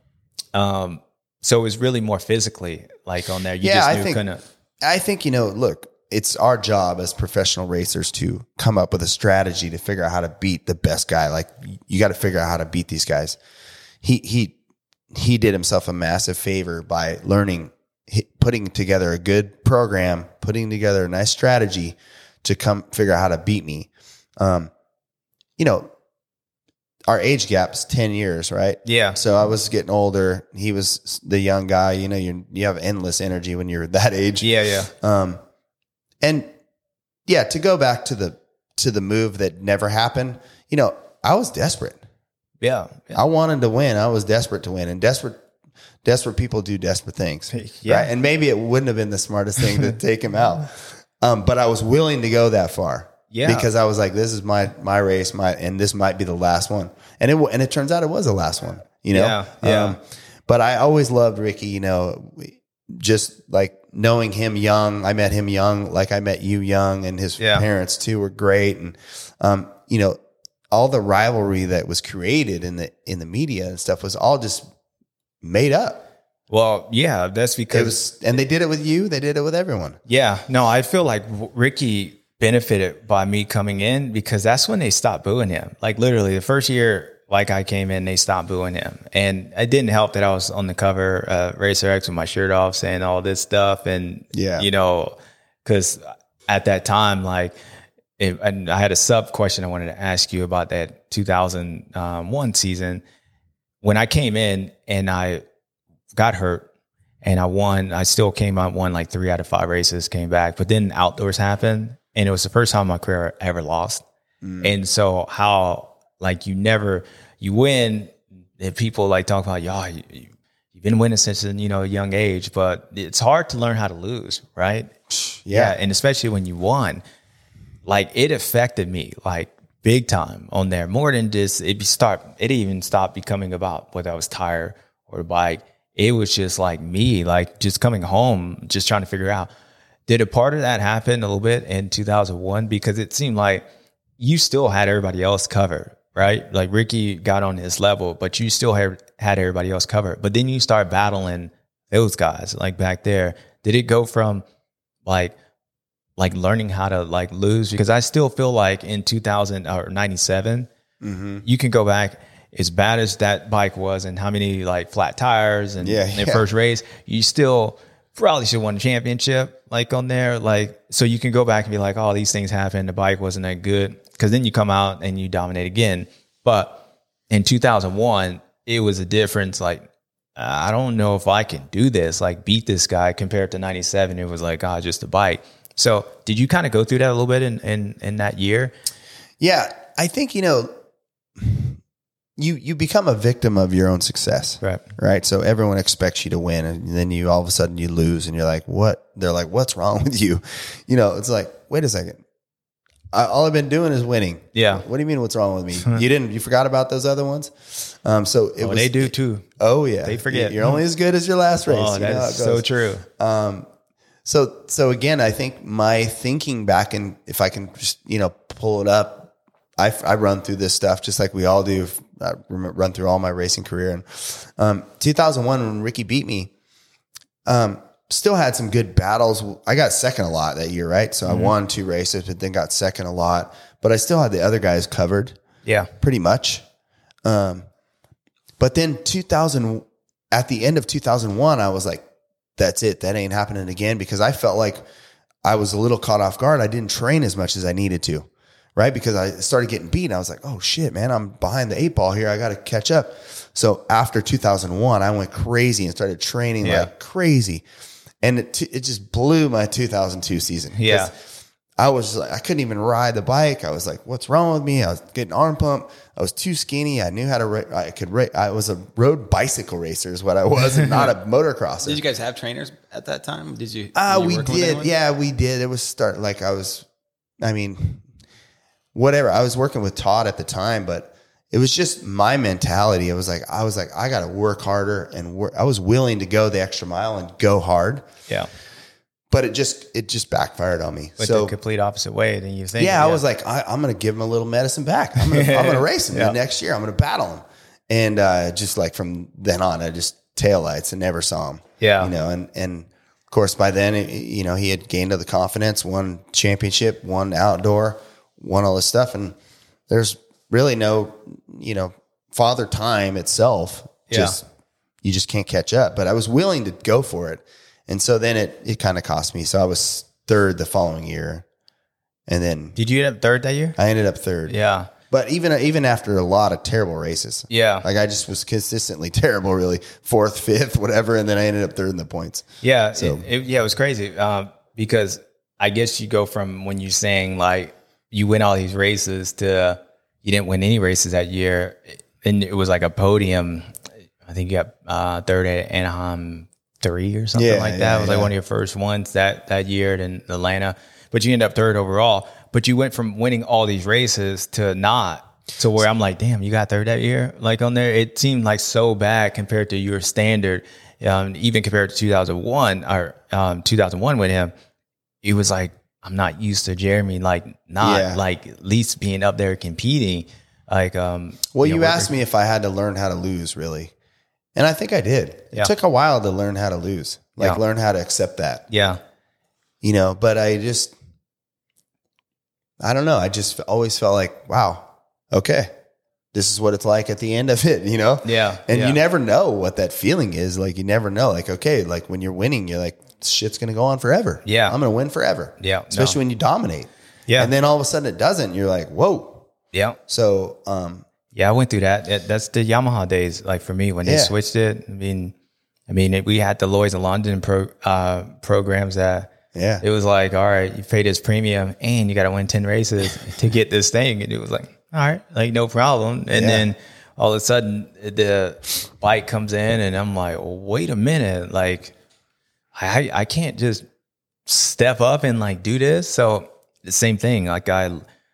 um, so it was really more physically like on there. You Yeah, just I knew think- couldn't. I think, you know, look, it's our job as professional racers to come up with a strategy to figure out how to beat the best guy. Like, you got to figure out how to beat these guys. He, he, he did himself a massive favor by learning, putting together a good program, putting together a nice strategy to come figure out how to beat me. Um, you know, our age gap's ten years, right? Yeah. So I was getting older. He was the young guy. You know, you you have endless energy when you're that age. Yeah. Yeah. Um, and yeah, to go back to the to the move that never happened. You know, I was desperate. Yeah. yeah. I wanted to win. I was desperate to win, and desperate desperate people do desperate things. Yeah. Right? And maybe it wouldn't have been the smartest thing to take him out. Um, but I was willing to go that far. Yeah. Because I was like, this is my my race, my and this might be the last one. And it and it turns out it was the last one. You know. Yeah, yeah. Um, but I always loved Ricky. You know, just like knowing him young. I met him young, like I met you young, and his Yeah. parents too were great. And um, you know, all the rivalry that was created in the in the media and stuff was all just made up. Well, yeah, that's It because, was, and they did it with you. They did it with everyone. yeah, no, I feel like Ricky benefited by me coming in, because that's when they stopped booing him. Like literally the first year, like I came in, they stopped booing him. And it didn't help that I was on the cover of Racer X with my shirt off saying all this stuff. And, Yeah. you know, cause at that time, like, it, and I had a sub question I wanted to ask you about that two thousand one season. When I came in and I got hurt and I won, I still came out, won like three out of five races, came back, but then outdoors happened. And it was the first time in my career I ever lost. Mm. And so how, like, you never, you win, and people like talk about, y'all, you, you, you've been winning since, you know, a young age, but it's hard to learn how to lose, right? Yeah. yeah. And especially when you won, like, it affected me like big time on there, more than just, it start, it even stopped becoming about whether I was tired or the bike. It was just like me, like just coming home, just trying to figure out, did a part of that happen a little bit in two thousand one? Because it seemed like you still had everybody else covered, right? Like Ricky got on his level, but you still had, had everybody else covered. But then you start battling those guys like back there. Did it go from like, like learning how to like lose? Because I still feel like in two thousand or ninety-seven, mm-hmm. you can go back as bad as that bike was and how many like flat tires and yeah, in yeah. first race, you still probably should have won the championship like on there. Like, so you can go back and be like, oh, these things happened. The bike wasn't that good. Cause then you come out and you dominate again. But in two thousand one, it was a difference. Like, I don't know if I can do this, like beat this guy. Compared to ninety-seven, it was like, oh, just a bike. So did you kind of go through that a little bit in, in, in that year? Yeah. I think, you know, you, you become a victim of your own success. Right. Right. So everyone expects you to win, and then you, all of a sudden you lose, and you're like, what? They're like, what's wrong with you? You know, it's like, wait a second. I, all I've been doing is winning. Yeah. What do you mean? What's wrong with me? You didn't, you forgot about those other ones. Um, so it Oh, was, they do too. Oh yeah. They forget. You're only as good as your last race. Oh, You know how that's it so goes. true. Um, so, so again, I think my thinking back, and if I can just, you know, pull it up, I, I run through this stuff just like we all do. I run through all my racing career. And, um, two thousand one, when Ricky beat me, Um, still had some good battles. I got second a lot that year, right? So mm-hmm. I won two races, but then got second a lot. But I still had the other guys covered. Yeah. Pretty much. Um, but then two thousand, at the end of two thousand one, I was like, that's it. That ain't happening again, because I felt like I was a little caught off guard. I didn't train as much as I needed to, right? Because I started getting beat. I was like, oh shit, man, I'm behind the eight ball here. I got to catch up. So after two thousand one, I went crazy and started training yeah. like crazy. And it, t- it just blew my two thousand two season. Yeah. I was like, I couldn't even ride the bike. I was like, what's wrong with me? I was getting arm pump. I was too skinny. I knew how to, ra- I could, ra- I was a road bicycle racer is what I was, and not a motocrosser. Did you guys have trainers at that time? Did you? Uh, did you we did. Yeah, we did. It was start like I was, I mean, whatever. I was working with Todd at the time, but it was just my mentality. It was like, I was like, I got to work harder, and work. I was willing to go the extra mile and go hard. Yeah. But it just it just backfired on me. But so the complete opposite way than you think. Yeah, yeah. I was like, I, I'm going to give him a little medicine back. I'm going to I'm going to race him yeah. the next year. I'm going to battle him. And uh, just like from then on, I just taillights and never saw him. Yeah, you know, and and of course by then, it, you know, he had gained the confidence, won championship, won outdoor, won all this stuff, and there's really no, you know, father time itself. Yeah. Just you just can't catch up. But I was willing to go for it. And so then it, it kind of cost me. So I was third the following year. And then did you end up third that year? I ended up third. Yeah. But even, even after a lot of terrible races. Yeah. Like I just was consistently terrible, really. Fourth, fifth, whatever. And then I ended up third in the points. Yeah. So it, it, yeah, it was crazy. Um, because I guess you go from when you're saying like you win all these races to you didn't win any races that year. And it was like a podium. I think you got uh, third at Anaheim three or something yeah, like that. Yeah, it was yeah. like one of your first ones that, that year in Atlanta, but you ended up third overall. But you went from winning all these races to not, to where I'm like, damn, you got third that year. Like on there, it seemed like so bad compared to your standard, um, even compared to two thousand one or um, two thousand one with him. It was like, I'm not used to Jeremy, like not yeah. like at least being up there competing. Like, um, well, you, you know, asked me if I had to learn how to lose, really. And I think I did. It yeah. took a while to learn how to lose, like yeah. learn how to accept that. Yeah. You know, but I just, I don't know. I just always felt like, wow, okay, this is what it's like at the end of it, you know? Yeah. And yeah. you never know what that feeling is. Like, you never know. Like, okay, like when you're winning, you're like, shit's going to go on forever. Yeah. I'm going to win forever. Yeah. Especially no. when you dominate. Yeah. And then all of a sudden it doesn't. You're like, whoa. Yeah. So, um, yeah, I went through that. that. That's the Yamaha days. Like for me, when they Yeah. switched it, I mean, I mean, it, we had the Lloyd's of London pro, uh, programs that yeah, it was like, all right, you pay this premium and you got to win ten races to get this thing. And it was like, all right, like no problem. And Yeah. then all of a sudden the bike comes in and I'm like, well, wait a minute. Like I, I can't just step up and like do this. So the same thing. Like I,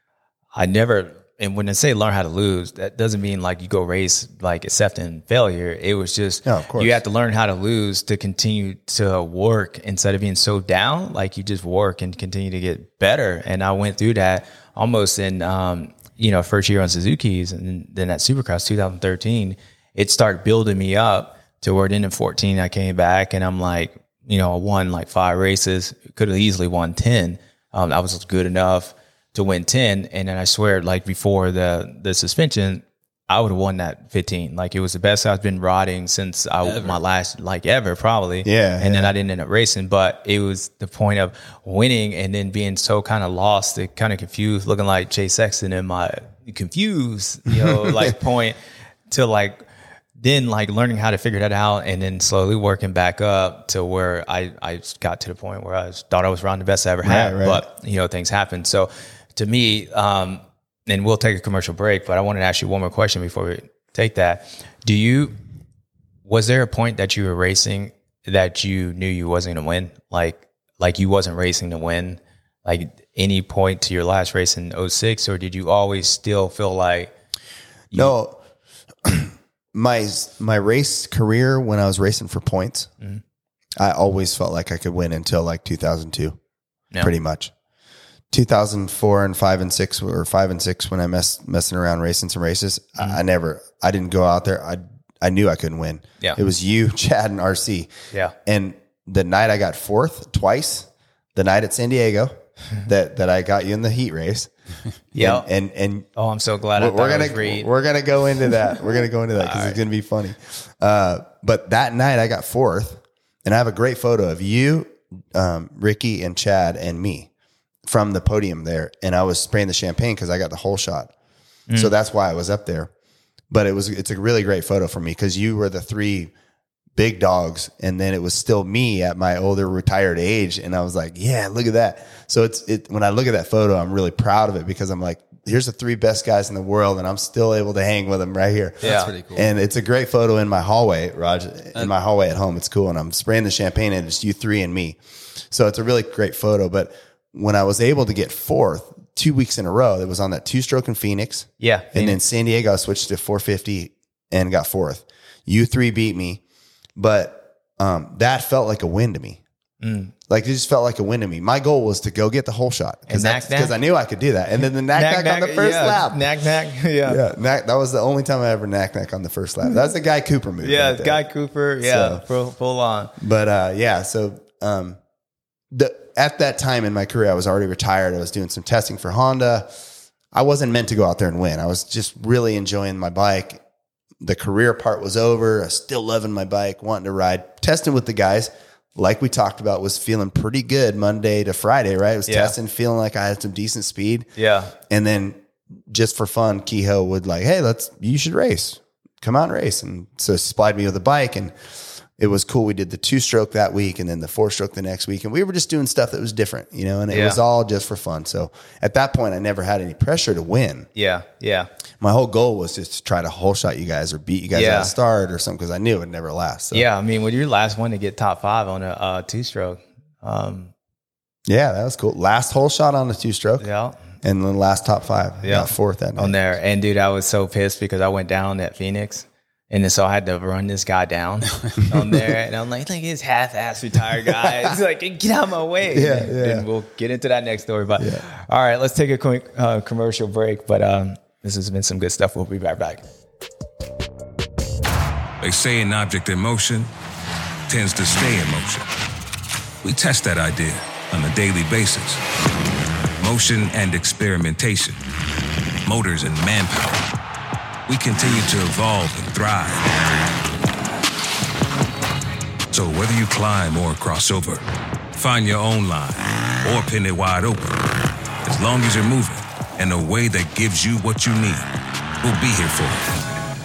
I never, and when I say learn how to lose, that doesn't mean like you go race like accepting failure. It was just No, of course. you have to learn how to lose to continue to work instead of being so down. Like you just work and continue to get better. And I went through that almost in um, you know first year on Suzuki's, and then at Supercross twenty thirteen, it started building me up to where then in fourteen I came back and I'm like, you know, I won like five races, could have easily won ten. Um, I was good enough to win ten. And then I swear, like before the, the suspension, I would have won that fifteen. Like it was the best I've been riding since I, Ever. my last, like ever probably. Yeah, And then yeah. I didn't end up racing, but it was the point of winning and then being so kind of lost, kind of confused, looking like Chase Sexton in my confused, you know, like point to like, then like learning how to figure that out and then slowly working back up to where I, I got to the point where I was, thought I was riding the best I ever had, Right, right. but you know, things happen. So to me, um, and we'll take a commercial break, but I wanted to ask you one more question before we take that. Do you, was there a point that you were racing that you knew you wasn't going to win? Like, like you wasn't racing to win, like any point to your last race in oh six, or did you always still feel like, you, no, my, my race career when I was racing for points, mm-hmm. I always felt like I could win until like two thousand two, no. pretty much. two thousand four and five and six or five and six when I mess messing around racing some races, Mm-hmm. I, I never, I didn't go out there. I, I knew I couldn't win. Yeah. It was you, Chad, and R C. Yeah. And the night I got fourth twice, the night at San Diego that, that I got you in the heat race. Yeah. And, and, and oh, I'm so glad. we're, I we're going to, we're going to go into that. We're going to go into that because right. it's going to be funny. Uh, but that night I got fourth, and I have a great photo of you, um, Ricky and Chad and me from the podium there. And I was spraying the champagne because I got the whole shot. Mm. So that's why I was up there. But it was, it's a really great photo for me because you were the three big dogs. And then it was still me at my older retired age. And I was like, yeah, look at that. So it's, it, when I look at that photo, I'm really proud of it because I'm like, here's the three best guys in the world. And I'm still able to hang with them right here. Yeah. That's pretty cool. And it's a great photo in my hallway, Raj, in my hallway at home. It's cool. And I'm spraying the champagne and it's you three and me. So it's a really great photo. But when I was able to get fourth two weeks in a row, it was on that two stroke in Phoenix. Yeah. And Phoenix. then San Diego, I switched to four fifty and got fourth. You three beat me, but um, that felt like a win to me. Mm. Like it just felt like a win to me. My goal was to go get the whole shot because I knew I could do that. And then the knack knack, knack on the first yeah. lap. Knack knack. Yeah. Yeah. Knack, that was the only time I ever knack knack on the first lap. That's the Guy Cooper move. Yeah. right Guy Cooper. Yeah. So, full, full on. But uh, yeah, so um, the at that time in my career, I was already retired. I was doing some testing for Honda. I wasn't meant to go out there and win. I was just really enjoying my bike. The career part was over. I was still loving my bike, wanting to ride, testing with the guys. Like we talked about, was feeling pretty good Monday to Friday, right? I was yeah. testing, feeling like I had some decent speed. Yeah. And then just for fun, Kehoe would like, hey, let's, you should race. Come out and race. And so supplied me with a bike, and it was cool. We did the two stroke that week and then the four stroke the next week. And we were just doing stuff that was different, you know, and it yeah. was all just for fun. So at that point, I never had any pressure to win. Yeah. Yeah. My whole goal was just to try to whole shot you guys or beat you guys yeah. at the start or something, because I knew it would never last. So. Yeah. I mean, when you're the last one to get top five on a uh, two stroke. Um, yeah, that was cool. Last whole shot on the two stroke. Yeah. And then last top five. Yeah. Got fourth that night. On there. And dude, I was so pissed because I went down at Phoenix. And then so I had to run this guy down on there. And I'm like, like this half-ass retired guy. It's like, get out of my way. Yeah, and yeah. then we'll get into that next story. But yeah. all right, let's take a quick uh, commercial break. But um, this has been some good stuff. We'll be right back. They say an object in motion tends to stay in motion. We test that idea on a daily basis. Motion and experimentation. Motors and manpower. We continue to evolve and thrive. So whether you climb or cross over, find your own line or pin it wide open, as long as you're moving in a way that gives you what you need, we'll be here for you.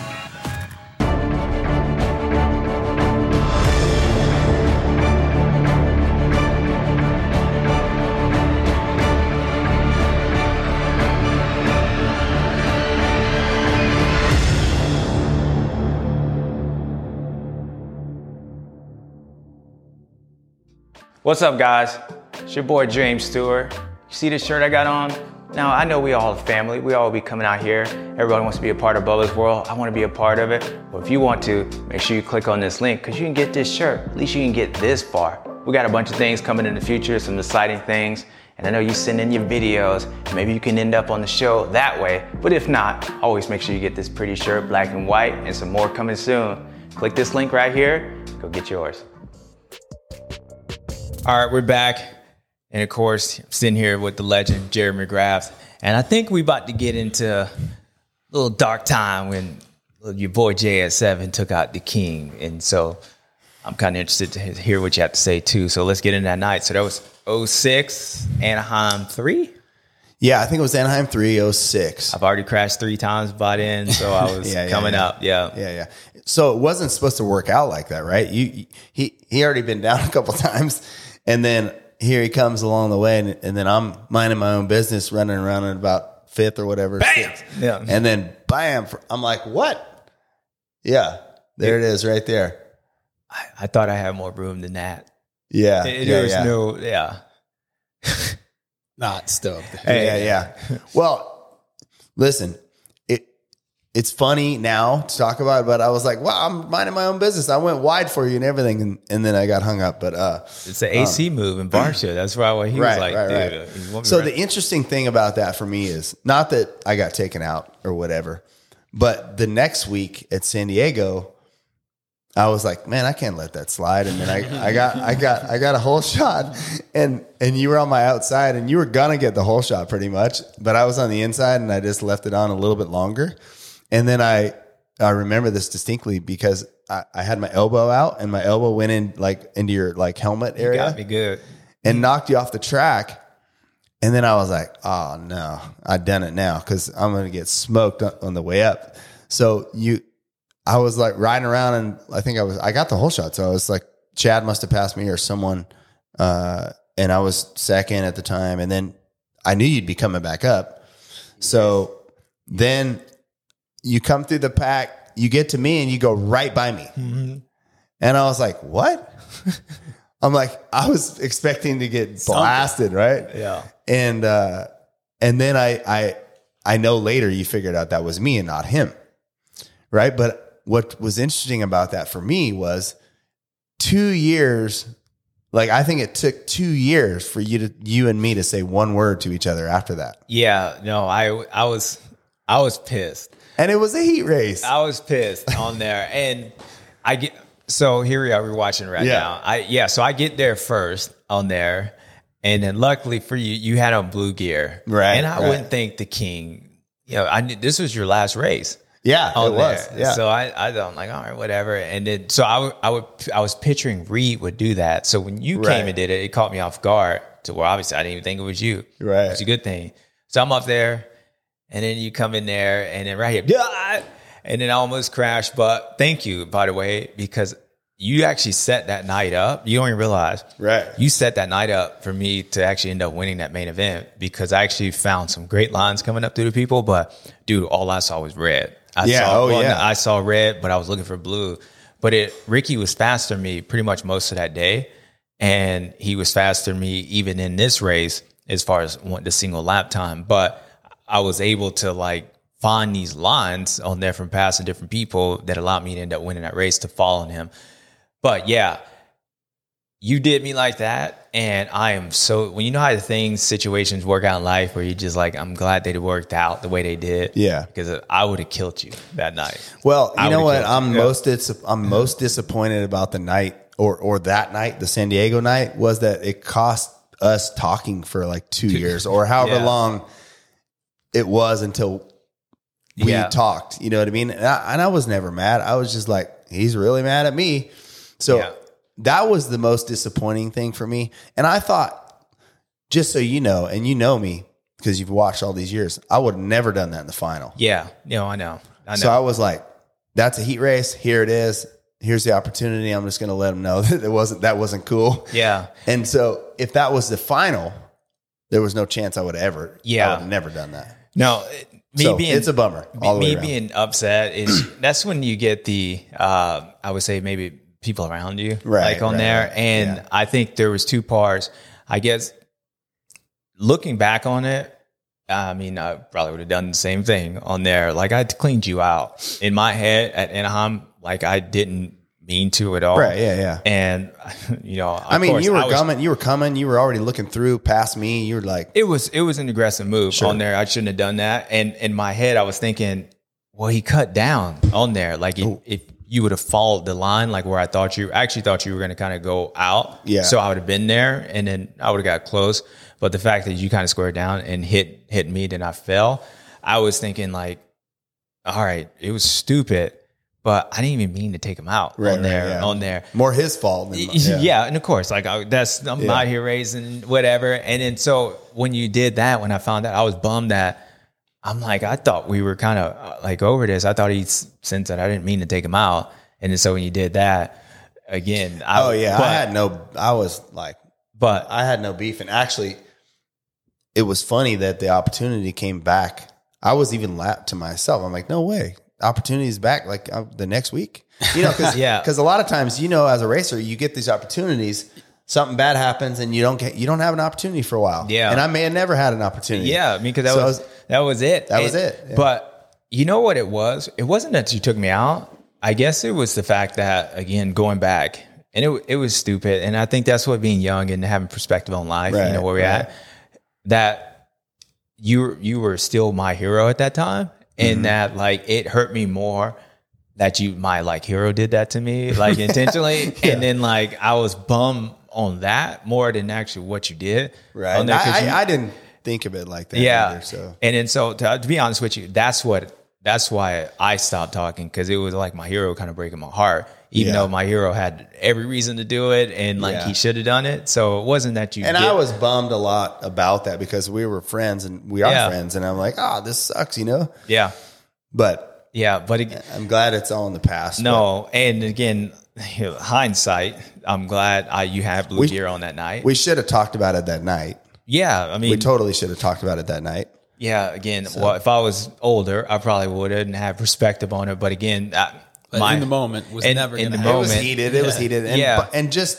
What's up, guys? It's your boy James Stewart. You see this shirt I got on? Now, I know we all a family. We all be coming out here. Everybody wants to be a part of Bubba's World. I want to be a part of it. But if you want to, make sure you click on this link because you can get this shirt. At least you can get this far. We got a bunch of things coming in the future, some exciting things. And I know you send in your videos. Maybe you can end up on the show that way. But if not, always make sure you get this pretty shirt, black and white, and some more coming soon. Click this link right here. Go get yours. All right, we're back. And of course, I'm sitting here with the legend, Jared McGrath. And I think we about to get into a little dark time when your boy J S seven took out the King. And so I'm kind of interested to hear what you have to say too. So let's get into that night. So that was oh six, Anaheim three? Yeah, I think it was Anaheim three, oh six. I've already crashed three times by then, so I was yeah, yeah, coming yeah. up. Yeah. Yeah, yeah. So it wasn't supposed to work out like that, right? You, he, he already been down a couple times. And then here he comes along the way, and, and then I'm minding my own business, running around at about fifth or whatever. Bam! Sixth. Yeah. And then bam, I'm like, what? Yeah, there it is right there. I, I thought I had more room than that. Yeah. It, yeah, there was yeah. no, yeah. Not stoked. Yeah, yeah. Well, listen, it it's funny now to talk about it, but I was like, wow, I'm minding my own business. I went wide for you and everything, and, and then I got hung up. But uh, It's an A C um, move in Barsha. That's why he right, was like, right, dude. right. You want me So right? the interesting thing about that for me is not that I got taken out or whatever, but the next week at San Diego, I was like, man, I can't let that slide. And then I, I got, I got, I got a hole shot, and and you were on my outside, and you were gonna get the hole shot pretty much, but I was on the inside, and I just left it on a little bit longer. And then I, I remember this distinctly because I, I had my elbow out, and my elbow went in like into your like helmet area, You got me good, and knocked you off the track. And then I was like, oh no, I done it now because I'm gonna get smoked on the way up. So you. I was like riding around, and I think I was, I got the whole shot. So I was like, Chad must have passed me or someone. Uh, and I was second at the time. And then I knew you'd be coming back up. So then you come through the pack, you get to me, and you go right by me. Mm-hmm. And I was like, what? I'm like, I was expecting to get blasted. Something. Right. Yeah. And, uh, and then I, I, I know later you figured out that was me and not him. Right. But what was interesting about that for me was two years. Like, I think it took two years for you to, you and me to say one word to each other after that. Yeah, no, I, I was, I was pissed, and it was a heat race. I was pissed on there, and I get, so here we are, we're watching right Yeah. now. I, yeah. So I get there first on there, and then luckily for you, you had on blue gear. Right, And I right. wouldn't think the King, you know, I knew this was your last race. Yeah, on it was. there. Yeah. So I, I I'm like, all right, whatever. And then, so I would, I would, I was picturing Reed would do that. So when you Right. came and did it, it caught me off guard to where obviously I didn't even think it was you. Right. It's a good thing. So I'm up there, and then you come in there, and then right here, yeah, and then I almost crashed. But thank you, by the way, because you actually set that night up. You don't even realize. Right. You set that night up for me to actually end up winning that main event, because I actually found some great lines coming up through the people. But dude, all I saw was red. I Yeah, saw, oh, well, yeah. I saw red, but I was looking for blue. But it, Ricky was faster than me pretty much most of that day. And he was faster than me even in this race as far as the single lap time. But I was able to like find these lines on there from passing different people that allowed me to end up winning that race to fall on him. But yeah, you did me like that. And I am so, when you know how the things, situations work out in life where you're just like, I'm glad they worked out the way they did. Yeah. Because I would have killed you that night. Well, you I know would've what? killed I'm you. most dis- I'm most disappointed about the night or or that night, the San Diego night, was that it cost us talking for like two years or however Yeah. long it was until we Yeah. talked. You know what I mean? And I, and I was never mad. I was just like, he's really mad at me. So Yeah. that was the most disappointing thing for me. And I thought, just so you know, and you know me because you've watched all these years, I would have never done that in the final. Yeah. You know, I know. I know. So I was like, that's a heat race. Here it is. Here's the opportunity. I'm just going to let them know that it wasn't, that wasn't cool. yeah. And so if that was the final, there was no chance I would have ever, Yeah. I would have never done that. No, me So being, it's a bummer all the me way around. being upset is that's when you get the, uh, I would say maybe people around you Right, like on right, there. right. And Yeah. I think there was two parts, I guess, looking back on it. I mean, I probably would have done the same thing on there. Like I cleaned you out in my head at Anaheim. Like I didn't mean to at all. Right. Yeah. Yeah. And you know, of I mean, course, you were I was- coming, you were coming, you were already looking through past me. You were like, It was it was an aggressive move Sure. on there. I shouldn't have done that. And in my head, I was thinking, well, he cut down on there. Like if, if you would have followed the line, like where I thought you actually thought you were going to kind of go out. Yeah. So I would have been there, and then I would have got close. But the fact that you kind of squared down and hit hit me, then I fell. I was thinking like, all right, it was stupid, but I didn't even mean to take him out Right, on there. right, yeah. On there. more his fault. Than Yeah. yeah. and of course, like I, that's I'm Yeah. out here raising whatever, and then so when you did that, when I found out, I was bummed that I'm like, I thought we were kind of like over this. I thought he sensed that I didn't mean to take him out, and then so when you did that again, I, Oh yeah. but, I had no, I was like, but I had no beef. And actually, it was funny that the opportunity came back. I was even lapped to myself. I'm like, no way. Opportunity is back like uh, the next week. You know, because Yeah. because a lot of times, you know, as a racer, you get these opportunities. Something bad happens, and you don't get you don't have an opportunity for a while. Yeah. and I may have never had an opportunity. yeah, I mean, because that So I was, was- that was it. That was And- it, yeah. But you know what it was? It wasn't that you took me out. I guess it was the fact that, again, going back, and it it was stupid. And I think that's what being young and having perspective on life, Right, you know, where we're right. at, that you you were still my hero at that time. And Mm-hmm. that like it hurt me more that you, my like hero did that to me, like intentionally. yeah. And then like, I was bummed on that more than actually what you did. Right. There, I, you, I, I didn't think of it like that. Yeah. Either, so. And then, so to, to be honest with you, that's what, that's why I stopped talking. Cause it was like my hero kind of breaking my heart, even yeah. though my hero had every reason to do it. And like, yeah. he should have done it. So it wasn't that you, and did. I was bummed a lot about that because we were friends and we are yeah. friends. And I'm like, oh, this sucks, you know? Yeah. But yeah, but it, I'm glad it's all in the past. No. But. And again, you know, hindsight, I'm glad I, you had blue we, gear on that night. We should have talked about it that night. Yeah. I mean, we totally should have talked about it that night. Yeah. Again, so. well, if I was older, I probably would have and have perspective on it. But again, I, but my, in the moment was in, never in the happen. moment. It was heated. It yeah. was heated. And, yeah. and just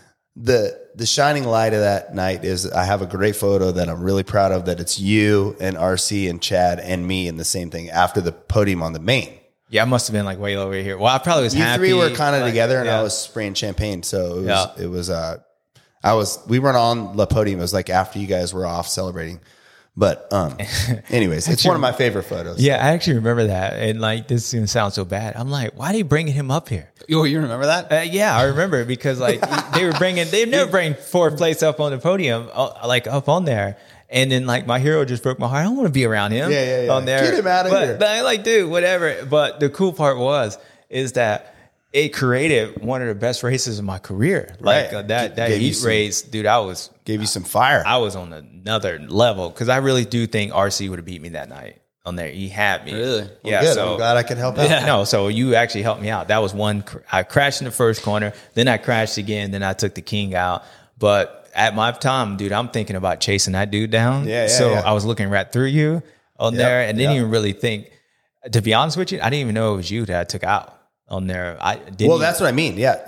the, the shining light of that night is I have a great photo that I'm really proud of that it's you and R C and Chad and me in the same thing after the podium on the main. Yeah, I must have been like way over here. Well, I probably was you happy. You three were kind of like, together, and yeah. I was spraying champagne. So it was, yeah. it was, uh, I was, we weren't on the podium. It was like after you guys were off celebrating. But, um, anyways, it's one of my favorite photos. Yeah, I actually remember that. And like, this is going to sound so bad. I'm like, why are they bringing him up here? Oh, you remember that? Uh, yeah, I remember because like they were bringing, they never bring fourth place up on the podium, uh, like up on there. And then like my hero just broke my heart. I don't want to be around him. Yeah, yeah, yeah. On there. Get him out of but, here. But I'm like, dude, whatever. But the cool part was, is that it created one of the best races of my career. Like right. uh, that, that Gave heat some, race, dude, I was. Gave you some fire. I was on another level because I really do think R C would have beat me that night on there. He had me. Really? Yeah. Well, so I'm glad I could help out. Yeah. No, so you actually helped me out. That was one. I crashed in the first corner. Then I crashed again. Then I took the king out. But at my time, dude, I'm thinking about chasing that dude down. Yeah, yeah, so yeah. I was looking right through you on yep, there and didn't yep. even really think, to be honest with you, I didn't even know it was you that I took out on there. I didn't. Well, that's what I mean. Yeah.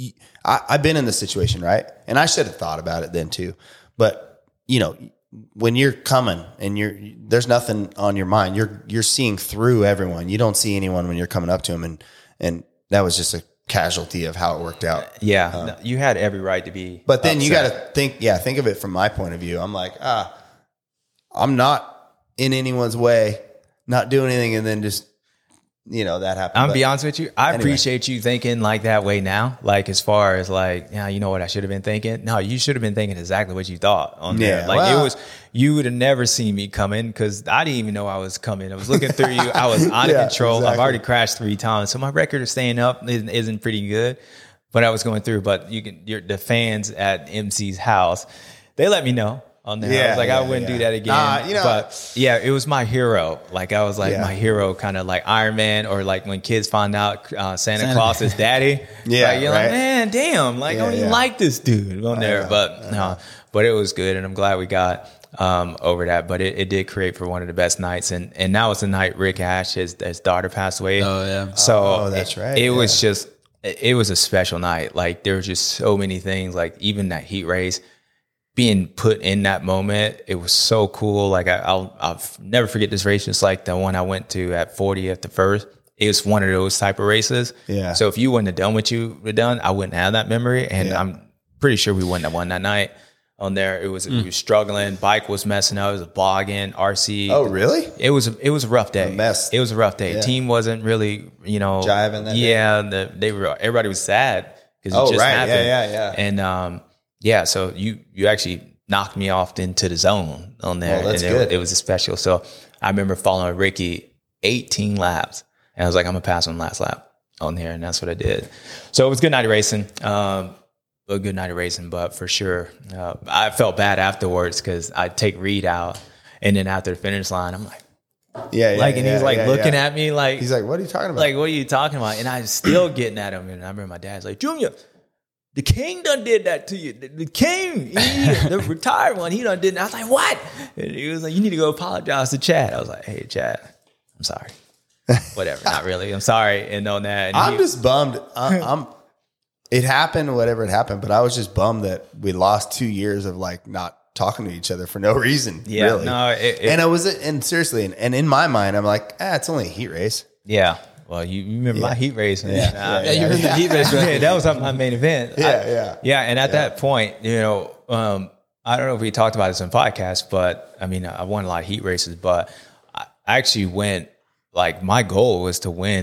I, I've been in this situation, right? And I should have thought about it then too. But, you know, when you're coming and you're, there's nothing on your mind, you're, you're seeing through everyone. You don't see anyone when you're coming up to them. And, and that was just a casualty of how it worked out. Yeah. Um, no, you had every right to be. But then upset. you got to think, yeah, think of it from my point of view. I'm like, ah, I'm not in anyone's way, not doing anything. And then just, you know, that happened. I'm but be honest with you. I anyway. appreciate you thinking like that way now. Like as far as like, yeah, you know what I should have been thinking. No, you should have been thinking exactly what you thought on Yeah, there. Like well, it was, you would have never seen me coming because I didn't even know I was coming. I was looking through you. I was out Yeah, of control. exactly. I've already crashed three times, so my record of staying up isn't, isn't pretty good. But I was going through. But you can, you're, the fans at M C's house, they let me know. On there, Yeah, I was like, yeah, I wouldn't yeah. do that again. Uh, you know, but yeah, it was my hero. Like I was like Yeah. my hero, kind of like Iron Man, or like when kids find out uh, Santa, Santa Claus is daddy. Yeah, like, you're right. like, man, damn, like Yeah, I don't even yeah. like this dude on there. know, But no, but it was good, and I'm glad we got um, over that. But it, it did create for one of the best nights, and and now it's the night Rick Ash, his, his daughter passed away. Oh yeah. So Oh, that's it, right, It yeah. was just, it was a special night. Like there was just so many things. Like even that heat race. Being put in that moment, it was so cool. Like I, I'll, I'll never forget this race. It's like the one I went to at forty at the first. It was one of those type of races. Yeah. So if you wouldn't have done what you would done, I wouldn't have that memory. And Yeah. I'm pretty sure we wouldn't have won that night on there. It was, we were struggling. Bike was messing up. It was bogging. R C. Oh, really? It was, it was a rough day. A mess. It was a rough day. Yeah. Team wasn't really, you know, Jiving that day? Yeah. The, they were, everybody was sad because it Oh, just right. happened. Yeah, yeah, yeah. And, um, yeah, so you, you actually knocked me off into the zone on there. Oh, that's and good. It, it was a special. So I remember following Ricky eighteen laps. And I was like, I'm going to pass on the last lap on here. And that's what I did. So it was a good night of racing. Um, a good night of racing, but for sure. Uh, I felt bad afterwards because I'd take Reed out. And then after the finish line, I'm like, Yeah. yeah like, and yeah, he was like yeah, looking yeah. at me like, He's like, what are you talking about? like, what are you talking about? And I was still getting at him. And I remember my dad's like, Junior, the king done did that to you. The, the king, he, the retired one, he done did that. I was like, what? And he was like, you need to go apologize to Chad. I was like, hey, Chad, I'm sorry. Whatever, not really. I'm sorry. And on that. And I'm he, just bummed. I, I'm. It happened, whatever it happened, but I was just bummed that we lost two years of like not talking to each other for no reason. Yeah, really. no, it, it, and I was, and seriously, and, and in my mind, I'm like, ah, it's only a heat race. yeah. Well, you, you remember Yeah. my heat race. Yeah, Nah, yeah, Yeah, you were in the heat race, yeah, right? that was my main event. Yeah, I- yeah. Yeah, and at Yeah. that point, you know, um, I don't know if we talked about this on podcast, but I mean, I won a lot of heat races, but I actually went, like, my goal was to win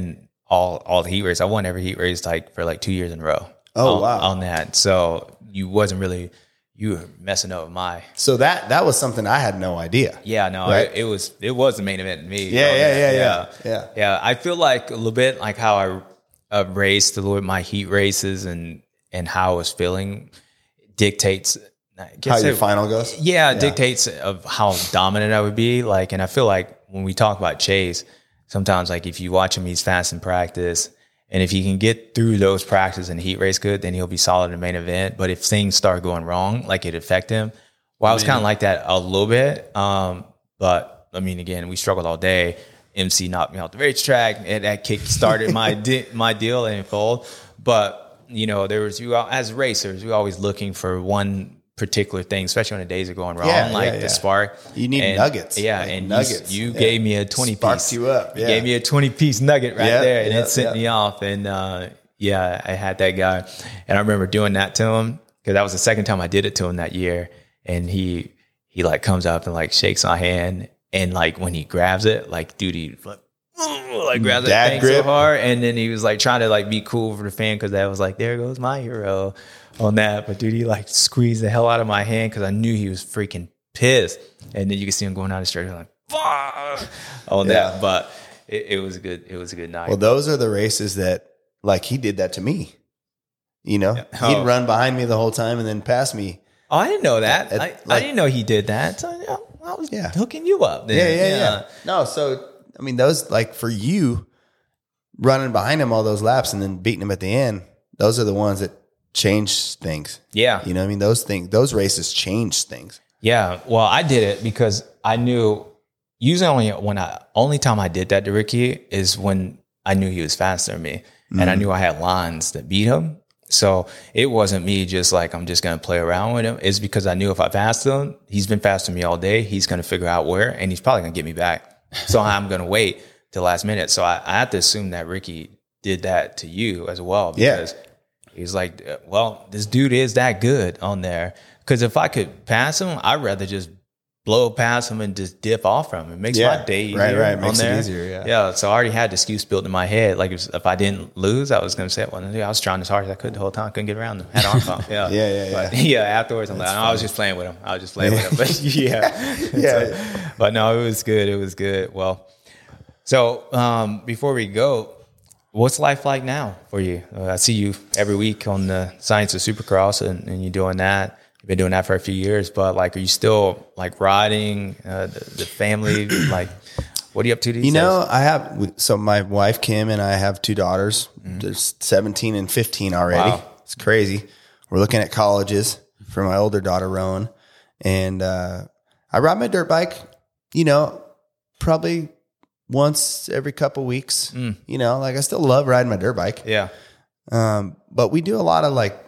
all all the heat race. I won every heat race like for like two years in a row. Oh, on, wow. On that. So you wasn't really, you were messing up with my. So that that was something I had no idea. Yeah, no, Right? it, it was it was the main event to me. Yeah, on yeah, that. yeah, yeah, yeah. Yeah, I feel like a little bit like how I uh, raced a little bit my heat races and and how I was feeling dictates I guess How your it- final goes? Yeah, it dictates of how dominant I would be. Like, and I feel like when we talk about Chase, sometimes like if you watch him, he's fast in practice. And if he can get through those practices and heat race good, then he'll be solid in the main event. But if things start going wrong, like it affect him. Well, I was kind of like that a little bit. Um, but I mean, again, we struggled all day. M C knocked me off the racetrack, and that kick started my di- my deal and it fold. But you know, there was you as racers, we always looking for one particular thing, especially when the days are going wrong, Yeah, like yeah, the yeah. spark. You need And- nuggets. Yeah, Like and nuggets. you, you Yeah. gave me a twenty Sparked piece. you up, You yeah. gave me a twenty piece nugget right Yeah, there, and yeah, it sent yeah. me off. And uh, yeah, I had that guy, and I remember doing that to him because that was the second time I did it to him that year. And he he like comes up and like shakes my hand, and like when he grabs it, like dude, he like, like grabs Dad that thing grip. so hard, and then he was like trying to like be cool for the fan because that was like there goes my hero on that. But dude, he like squeezed the hell out of my hand because I knew he was freaking pissed, and then you could see him going down the street like fuck on Yeah. that. But it, it was a good, it was a good night. Well, those are the races that, like, he did that to me. You know, Oh. he'd run behind me the whole time and then pass me. Oh, I didn't know that. It- I, I like- didn't know he did that. So, I, I was Yeah. hooking you up. Then. Yeah, yeah, yeah, No, so I mean, those, like, for you running behind him all those laps and then beating him at the end, those are the ones that change things. Yeah. You know what I mean? Those things, those races change things. Yeah. Well, I did it because I knew. Usually, only when I only time I did that to Ricky is when I knew he was faster than me, and I knew I had lines that beat him. So it wasn't me just like I'm just gonna play around with him. It's because I knew if I passed him, he's been faster than me all day. He's gonna figure out where, and he's probably gonna get me back. So I'm gonna wait till last minute. So I, I have to assume that Ricky did that to you as well Yeah. because he's like, well, this dude is that good on there. Because if I could pass him, I'd rather just blow past him and just dip off from him. It makes Yeah. my day easier. Right, right. on Makes it there. easier, yeah. Yeah. So I already had the excuse built in my head. Like if, if I didn't lose, I was going to say, well, I was trying as hard as I could the whole time. I couldn't get around him. Had arm pump. Yeah. Yeah, yeah, But, yeah. yeah. Afterwards, I'm like, I was just playing with him. I was just playing with him. But yeah. Yeah. So, but no, it was good. It was good. Well, so um, before we go, what's life like now for you? Uh, I see you every week on the Science of Supercross, and, and you're doing that. You've been doing that for a few years, but like, are you still like riding uh, the, the family? Like, what are you up to these You days? know, I have, so my wife, Kim, and I have two daughters. There's seventeen and fifteen already. Wow. It's crazy. We're looking at colleges for my older daughter, Rowan. And uh, I ride my dirt bike, you know, probably once every couple weeks. You know, like I still love riding my dirt bike. Yeah. Um, but we do a lot of like,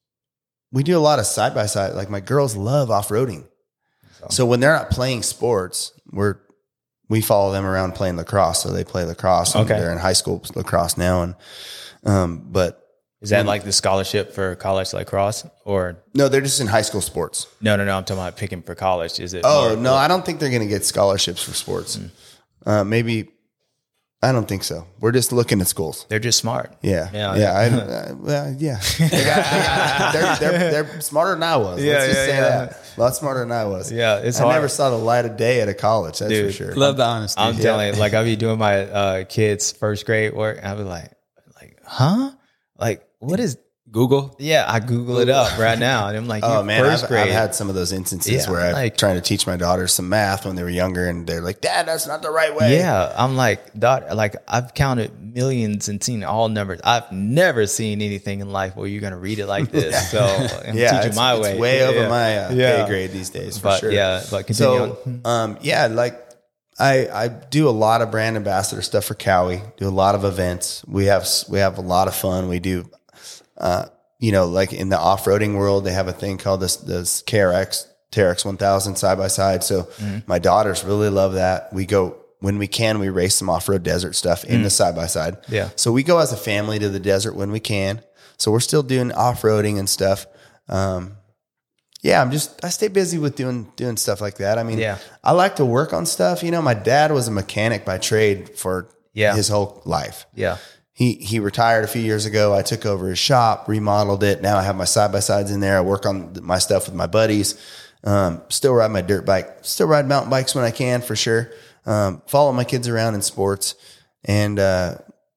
we do a lot of side by side. Like my girls love off roading. So when they're not playing sports, we're, we follow them around playing lacrosse. So they play lacrosse. And Okay. they're in high school lacrosse now. And, um, but Is that like the scholarship for college lacrosse or no, they're just in high school sports. no, no, no. I'm talking about picking for college. Is it? Oh, more- no, I don't think they're going to get scholarships for sports. Uh, maybe, I don't think so. We're just looking at schools. They're just smart. Yeah. Yeah. Yeah. I, uh, well, yeah. They got, they got, they're, they're, they're smarter than I was. Yeah, Let's just yeah, say yeah. that. A lot smarter than I was. Yeah, it's I hard. never saw the light of day at a college. That's Dude, for sure. Love the honesty. I'm telling you, like I'll be doing my uh, kids' first grade work, and I'll be like, like, huh? Like, what is? Google. Yeah, I Google it up right now, and I'm like, Oh you're man, first I've, grade. I've had some of those instances Yeah, where I'm like- trying to teach my daughters some math when they were younger, and they're like, "Dad, that's not the right way." Yeah, I'm like, daughter, like I've counted millions and seen all numbers. I've never seen anything in life where you're gonna read it like this. So I'm yeah, teaching it's, my it's way. way Yeah. over my uh, Yeah. pay grade these days for But sure. yeah, but continue So, on. um, yeah, like I I do a lot of brand ambassador stuff for Cowie. Do a lot of events. We have we have a lot of fun. We do. Uh, You know, like in the off-roading world, they have a thing called this, this K R X, T R X one thousand side by side. So my daughters really love that. We go, when we can, we race some off-road desert stuff in the side by side. Yeah. So we go as a family to the desert when we can. So we're still doing off-roading and stuff. Um, yeah, I'm just, I stay busy with doing, doing stuff like that. I mean, Yeah. I like to work on stuff. You know, my dad was a mechanic by trade for Yeah. his whole life. Yeah, he, he retired a few years ago. I took over his shop, remodeled it. Now I have my side-by-sides in there. I work on my stuff with my buddies. Um, still ride my dirt bike, still ride mountain bikes when I can, for sure. Um, follow my kids around in sports. And, uh,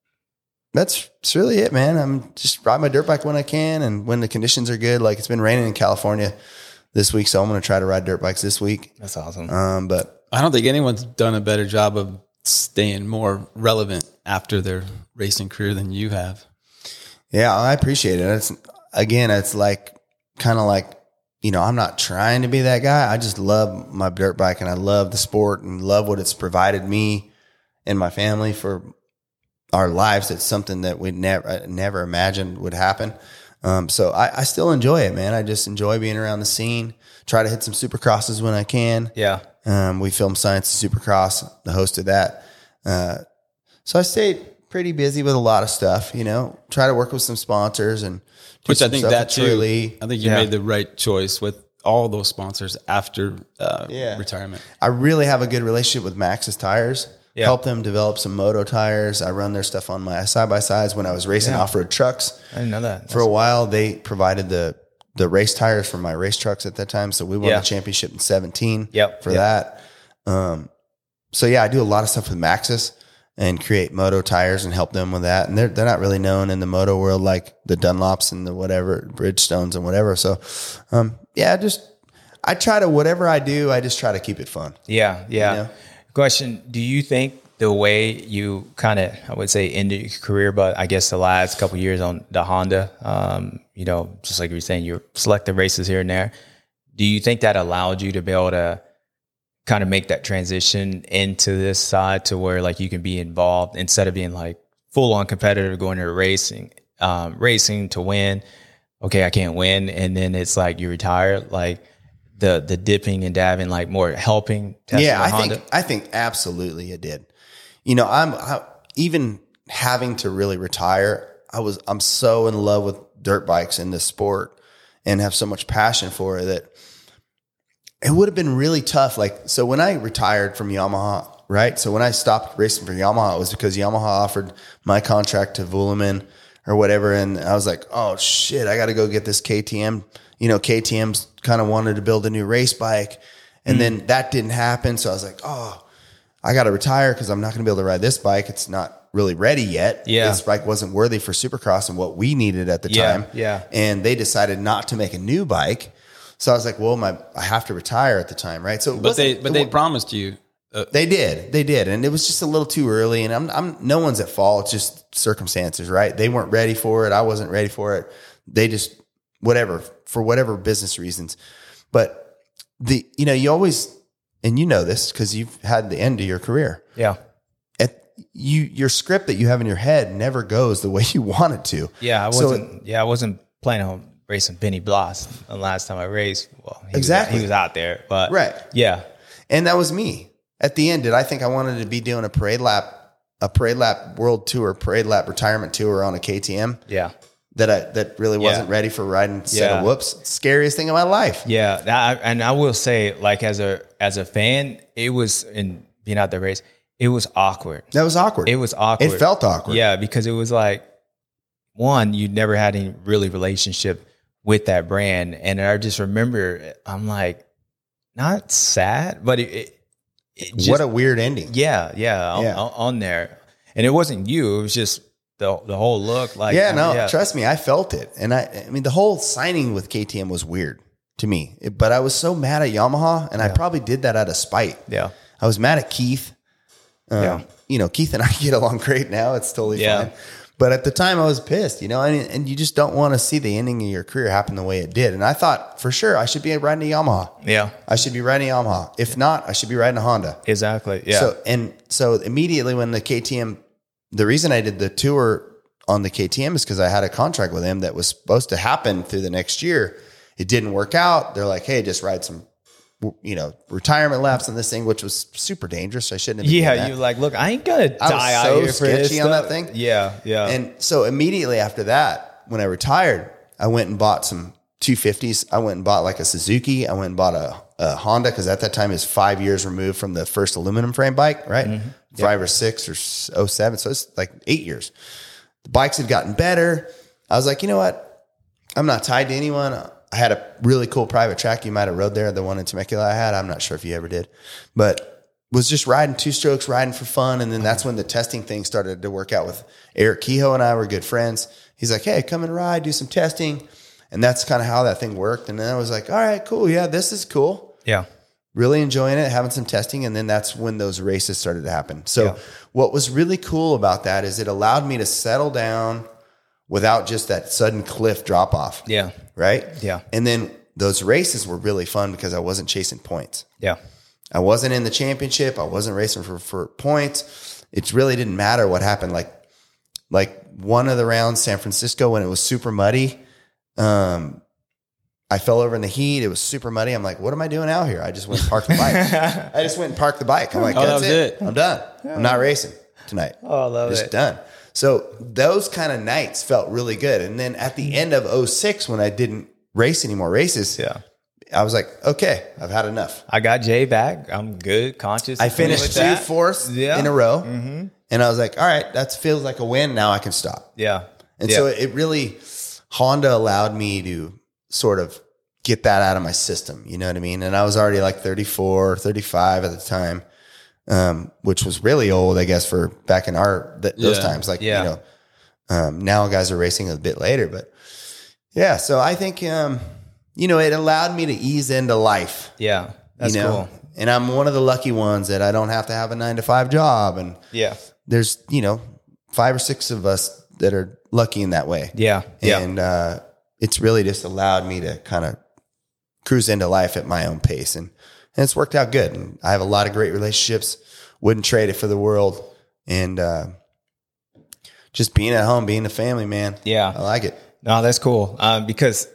that's, that's really it, man. I'm just ride my dirt bike when I can. And when the conditions are good, like it's been raining in California this week. So I'm going to try to ride dirt bikes this week. That's awesome. Um, but I don't think anyone's done a better job of staying more relevant after their racing career than you have. yeah, I appreciate it. It's again, it's like kind of like, you know, I'm not trying to be that guy. I just love my dirt bike and I love the sport and love what it's provided me and my family for our lives. It's something that we never, never imagined would happen. Um, so I, I still enjoy it, man. I just enjoy being around the scene, try to hit some supercrosses when I can. Yeah. Um, we filmed Science of Supercross, the host of that. Uh, so I stayed pretty busy with a lot of stuff, you know, try to work with some sponsors and do Which I some think stuff that with too, Truly. I think you Yeah. made the right choice with all those sponsors after uh, Yeah. retirement. I really have a good relationship with Maxxis Tires. Yeah. Help them develop some moto tires. I run their stuff on my side-by-sides when I was racing Yeah. off-road trucks. I didn't know that. For a while, they provided the the race tires for my race trucks at that time. So we won Yeah. the championship in seventeen Yep. for Yep. that. Um, so, yeah, I do a lot of stuff with Maxxis and create moto tires and help them with that. And they're, they're not really known in the moto world like the Dunlops and the whatever, Bridgestones and whatever. So, um, yeah, just I try to, whatever I do, I just try to keep it fun. Yeah, yeah. You know? Question: do you think the way you kind of, I would say, ended your career, but I guess the last couple of years on the Honda, um, you know, just like you were saying, you selected races here and there. Do you think that allowed you to be able to kind of make that transition into this side to where like you can be involved instead of being like full on competitor going to racing, um, racing to win? Okay, I can't win, and then it's like you retire, like. The the dipping and dabbing, like more helping. Yeah, I Honda? think I think absolutely it did. You know, I'm I, even having to really retire. I was I'm so in love with dirt bikes and this sport, and have so much passion for it that it would have been really tough. Like, so when I retired from Yamaha, right? So when I stopped racing for Yamaha, it was because Yamaha offered my contract to Vuillemin or whatever, and I was like, oh shit, I got to go get this K T M. You know, K T M's kind of wanted to build a new race bike, and mm. then that didn't happen. So I was like, oh, I got to retire because I'm not going to be able to ride this bike. It's not really ready yet. Yeah. This bike wasn't worthy for Supercross and what we needed at the yeah, time. Yeah. And they decided not to make a new bike. So I was like, well, my I have to retire at the time, right? So, but they but they promised you. Uh, they did, they did, and it was just a little too early. And I'm, I'm, no one's at fault. It's just circumstances, right? They weren't ready for it. I wasn't ready for it. They just whatever for whatever business reasons. But the you know you always and you know this because you've had the end of your career. Yeah. At you your script that you have in your head never goes the way you want it to. Yeah, I So wasn't. it- yeah, I wasn't planning on racing Benny Bloss the last time I raced. Well, he Exactly. was, he was out there, but Right. Yeah, And that was me. At the end, did I think I wanted to be doing a parade lap, a parade lap world tour, parade lap retirement tour on a K T M yeah, that I that really wasn't Yeah. ready for riding set Yeah. of whoops? Scariest thing of my life. yeah. That, and I will say, like as a as a fan, it was in being out there race. It was awkward. That was awkward. It was awkward. It felt awkward. Yeah, because it was like one, you never had any really relationship with that brand, and I just remember I'm like not sad, but it. it It just, What a weird ending. yeah, yeah, on, Yeah. on- on there, and it wasn't you. It was just the the whole look. Like, yeah, I no, mean, yeah. trust me, I felt it. And I, I mean, the whole signing with K T M was weird to me, It- but I was so mad at Yamaha, and I probably did that out of spite. Yeah, I was mad at Keith. Um, Yeah. You know, Keith and I get along great now. It's totally Yeah. fine. But at the time, I was pissed, you know, and, and you just don't want to see the ending of your career happen the way it did. And I thought, for sure, I should be riding a Yamaha. yeah, I should be riding a Yamaha. If not, I should be riding a Honda. exactly. Yeah, So and so immediately when the K T M, the reason I did the tour on the K T M is because I had a contract with him that was supposed to happen through the next year. It didn't work out. They're like, hey, just ride some, you know, retirement laps on this thing, which was super dangerous. I shouldn't have. Been doing yeah. that. You're like, look, I ain't gonna I was die out so here for this sketchy on that stuff. thing. Yeah, yeah, And so immediately after that, when I retired, I went and bought some two fifties. I went and bought like a Suzuki. I went and bought a, a Honda because at that time is five years removed from the first aluminum frame bike, right? Mm-hmm. Five or six or oh seven. So it's like eight years. the bikes had gotten better. I was like, you know what? I'm not tied to anyone. I had a really cool private track. You might have rode there, the one in Temecula I had. I'm not sure if you ever did, but was just riding two strokes, riding for fun. And then that's when the testing thing started to work out with Eric Kehoe, and I were good friends. He's like, hey, come and ride, do some testing. And that's kind of how that thing worked. And then I was like, all right, cool. Yeah, this is cool. Yeah. Really enjoying it, having some testing. And then that's when those races started to happen. So Yeah. what was really cool about that is it allowed me to settle down without just that sudden cliff drop off. Yeah. Right. Yeah. And then those races were really fun because I wasn't chasing points. Yeah. I wasn't in the championship. I wasn't racing for, for points. It really didn't matter what happened. Like, like one of the rounds, San Francisco, when it was super muddy, um, I fell over in the heat. It was super muddy. I'm like, what am I doing out here? I just went and parked the bike. I just went and parked the bike. I'm like, Oh, that that's was it. it. I'm done. I'm not racing tonight. Oh, I love just it. done. So those kind of nights felt really good. And then at the end of oh six, when I didn't race any more races, Yeah. I was like, okay, I've had enough. I got Jay back. I'm good, conscious. I and clean finished with two that. fourths Yeah. in a row. Mm-hmm. And I was like, all right, that feels like a win. Now I can stop. Yeah. And yeah. so it really, Honda allowed me to sort of get that out of my system. You know what I mean? And I was already like thirty-four, thirty-five at the time, um, which was really old, I guess, for back in our, th- those Yeah. times. Like, Yeah. you know, um, now guys are racing a bit later, but yeah. So I think, um, you know, it allowed me to ease into life. Yeah. That's you know? cool. And I'm one of the lucky ones that I don't have to have a nine to five job. And Yeah. there's, you know, five or six of us that are lucky in that way. Yeah. Yeah. And uh, it's really just allowed me to kind of cruise into life at my own pace. And, and it's worked out good. And I have a lot of great relationships. Wouldn't trade it for the world. And uh, just being at home, being a family, man. Yeah. I like it. No, that's cool. Um, because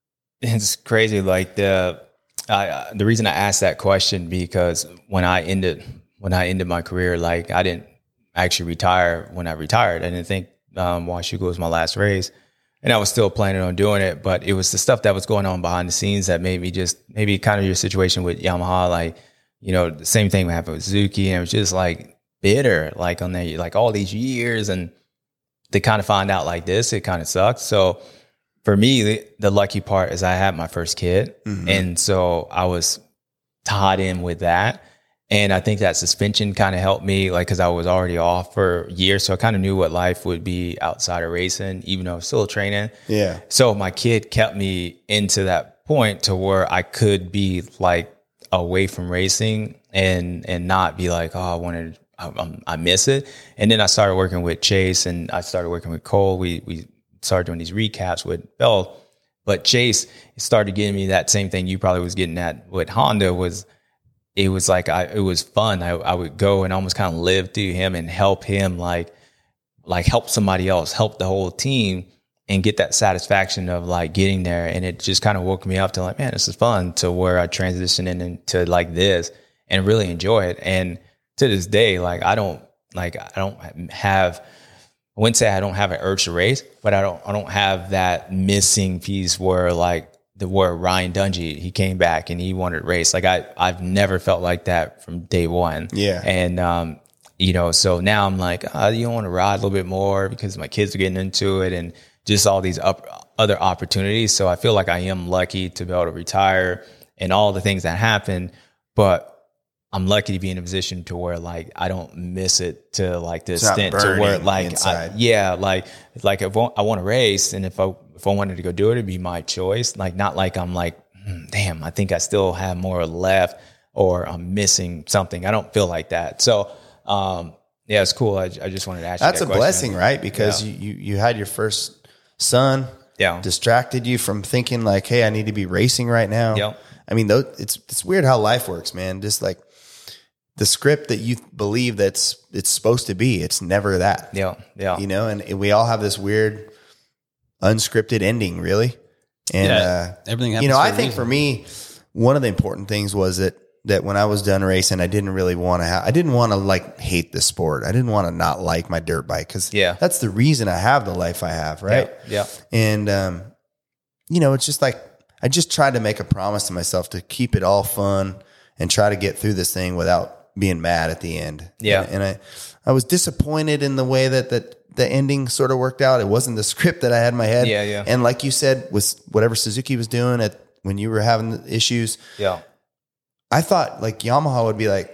it's crazy. Like the, I, uh, the reason I asked that question, because when I ended, when I ended my career, like I didn't actually retire when I retired. I didn't think, um, Washougal was my last race, and I was still planning on doing it, but it was the stuff that was going on behind the scenes that made me just, maybe kind of your situation with Yamaha, like, you know, the same thing happened with Suzuki, and it was just like bitter, like on the, like all these years, and to kind of find out like this, it kind of sucks. So for me, the, the lucky part is I had my first kid. Mm-hmm. And so I was tied in with that. And I think that suspension kind of helped me, like, cause I was already off for years. So I kind of knew what life would be outside of racing, even though I was still training. Yeah. So my kid kept me into that point to where I could be like away from racing and, and not be like, oh, I wanted, I, I miss it. And then I started working with Chase, and I started working with Cole. We, we started doing these recaps with Bell, but Chase started getting me that same thing you probably was getting at with Honda. Was it was like, I, it was fun. I, I would go and almost kind of live through him and help him, like, like help somebody else, help the whole team, and get that satisfaction of like getting there. And it just kind of woke me up to like, man, this is fun, to where I transitioned into like this and really enjoy it. And to this day, like, I don't, like, I don't have, I wouldn't say I don't have an urge to race, but I don't, I don't have that missing piece where like the, where Ryan Dungey, he came back and he wanted to race. Like I, I've never felt like that from day one. Yeah. And, um, you know, so now I'm like, oh, you want to ride a little bit more because my kids are getting into it, and just all these up, other opportunities. So I feel like I am lucky to be able to retire and all the things that happen, but I'm lucky to be in a position to where like I don't miss it to like the It's not extent to where like I, inside. yeah, like like if I want to race, and if I if I wanted to go do it, it'd be my choice. Like not like I'm like, hmm, damn, I think I still have more left, or I'm missing something. I don't feel like that. So um, yeah, it's cool. I, I just wanted to ask That's you a that question. blessing, right? Because Yeah. you, you you had your first son, Yeah. distracted you from thinking like, hey, I need to be racing right now. Yeah. I mean, though, it's it's weird how life works, man. Just like the script that you believe that's it's supposed to be, it's never that. Yeah, yeah, You know, and we all have this weird unscripted ending, really. And Yeah, uh, everything happens you know, for I a think reason. for me, one of the important things was that that when I was done racing, I didn't really want to have, I didn't want to like hate the sport. I didn't want to not like my dirt bike, because Yeah. that's the reason I have the life I have, right? Yeah, And, um, you know, it's just like, I just tried to make a promise to myself to keep it all fun and try to get through this thing without being mad at the end. Yeah. And, and I, I was disappointed in the way that, that the ending sort of worked out. It wasn't the script that I had in my head. Yeah, yeah. And like you said, with whatever Suzuki was doing at when you were having the issues, Yeah. I thought like Yamaha would be like,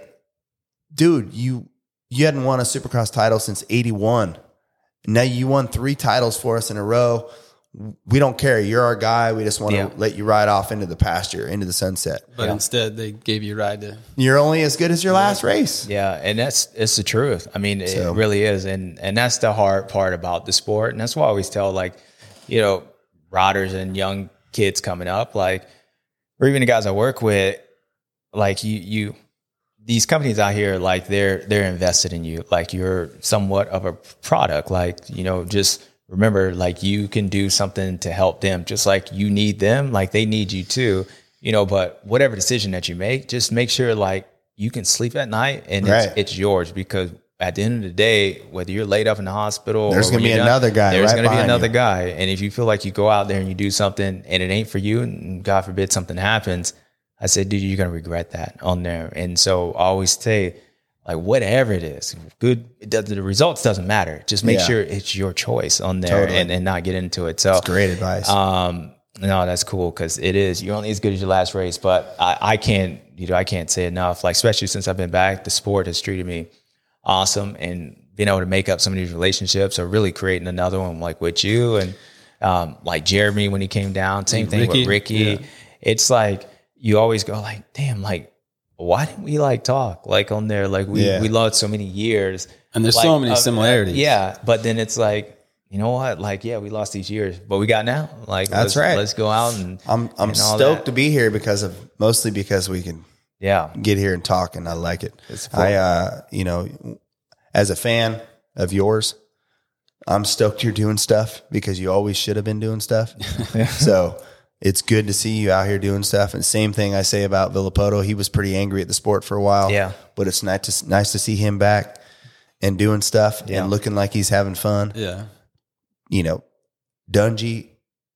dude, you you hadn't won a Supercross title since eighty-one. Now you won three titles for us in a row. We don't care. You're our guy. We just want Yeah. to let you ride off into the pasture, into the sunset. But instead, they gave you a ride to. You're only as good as your last race. Yeah, and that's it's the truth. I mean, it So- really is, and and that's the hard part about the sport, and that's why I always tell like, you know, riders and young kids coming up, like, or even the guys I work with, like you you these companies out here, like they're they're invested in you, like you're somewhat of a product, like you know, just remember, like you can do something to help them, just like you need them, like they need you too, you know. But whatever decision that you make, just make sure like you can sleep at night and Right. it's, it's yours, because at the end of the day, whether you're laid up in the hospital, There's or gonna when be you're done, another guy There's right going to be behind another you. guy, and if you feel like you go out there and you do something and it ain't for you, and God forbid something happens, I said, dude, you're going to regret that on there. And so I always say, like, whatever it is, good, it does, the results doesn't matter. Just make Yeah. sure it's your choice on there. Totally. and, and not get into it. So Great advice. um, no, that's cool, because it is. You're only as good as your last race. But I, I can't, you know, I can't say enough. Like, especially since I've been back, the sport has treated me awesome, and being able to make up some of these relationships, or really creating another one, like with you and um, like Jeremy when he came down. Same thing Ricky. with Ricky. Yeah. It's like you always go like, damn, like why didn't we like talk like on there? Like we Yeah. we lost so many years, And there's like, so many of- similarities. Yeah, but then it's like, you know what? Like, yeah, we lost these years, but we got now. Like, That's let's, right. Let's go out and I'm I'm and all stoked that. to be here because of mostly because we can Yeah, get here and talk, and I like it. It's fun. I uh you know, as a fan of yours, I'm stoked you're doing stuff because you always should have been doing stuff. So it's good to see you out here doing stuff. And same thing I say about Villapoto. He was pretty angry at the sport for a while. Yeah. But it's nice to nice to see him back and doing stuff Yeah. and looking like he's having fun. Yeah. You know, Dungy,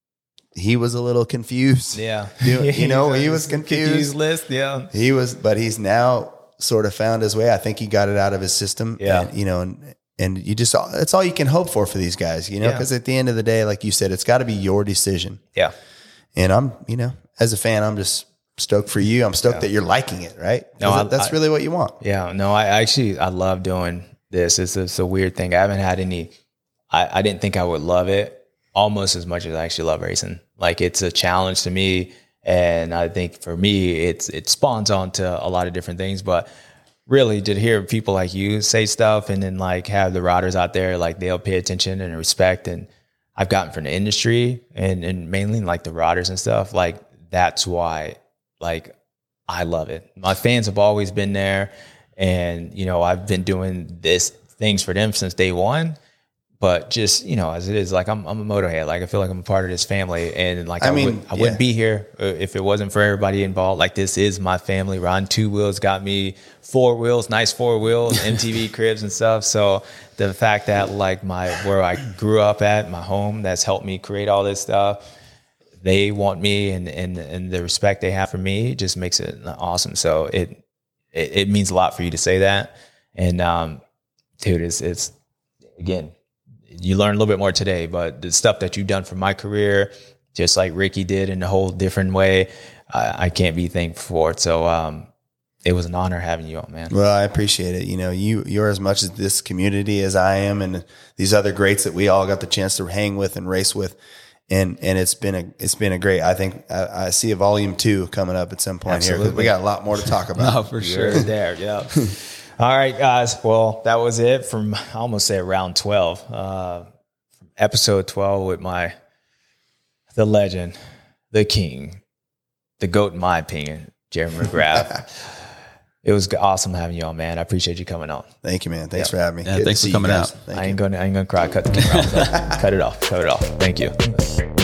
he was a little confused. yeah. You- you know, he was confused. list. Yeah, He was, but he's now sort of found his way. I think he got it out of his system. Yeah. And, you know, and, and you just, that's all you can hope for for these guys, you know, Yeah. because at the end of the day, like you said, it's got to be your decision. yeah. And I'm, you know, as a fan, I'm just stoked for you. I'm stoked that you're liking it, right? 'Cause No, I- that- that's I- really what you want. Yeah, no, I actually I love doing this. It's, it's a weird thing. I haven't had any. I, I didn't think I would love it almost as much as I actually love racing. Like, it's a challenge to me, and I think for me, it's it spawns onto a lot of different things. But really, to hear people like you say stuff, and then like have the riders out there, like they'll pay attention and respect, and I've gotten from the industry and and mainly like the riders and stuff. Like, that's why, like, I love it. My fans have always been there, and you know, I've been doing this things for them since day one. But just, you know, as it is, like I'm I'm a motorhead. Like, I feel like I'm a part of this family, and like I I, mean, would, I wouldn't yeah. be here uh, if it wasn't for everybody involved. Like, this is my family. Ron Two Wheels got me four wheels, nice four wheels, M T V cribs and stuff. So the fact that like my where I grew up at, my home, that's helped me create all this stuff. They want me, and and and the respect they have for me just makes it awesome. So it it, it means a lot for you to say that. And um, dude, it's it's again, you learn a little bit more today, but the stuff that you've done for my career, just like Ricky did in a whole different way, I, I can't be thankful for it. So um, it was an honor having you on, man. Well, I appreciate it. You know, you, you're as much as this community as I am, and these other greats that we all got the chance to hang with and race with. And, and it's been a, it's been a great, I think I, I see a volume two coming up at some point here, 'cause Absolutely. we got a lot more to talk about. Oh, for sure. You're there, yeah. All right, guys. Well, that was it from, I almost said round twelve, uh, from episode twelve with my, the legend, the king, the GOAT in my opinion, Jeremy McGrath. It was awesome having you on, man. I appreciate you coming on. Thank you, man. Thanks Yeah. for having me. Yeah, Good to thanks for see you coming guys. out. Thank I you. ain't gonna, I ain't gonna cry. Cut the camera off. Cut it off. Cut it off. Thank you.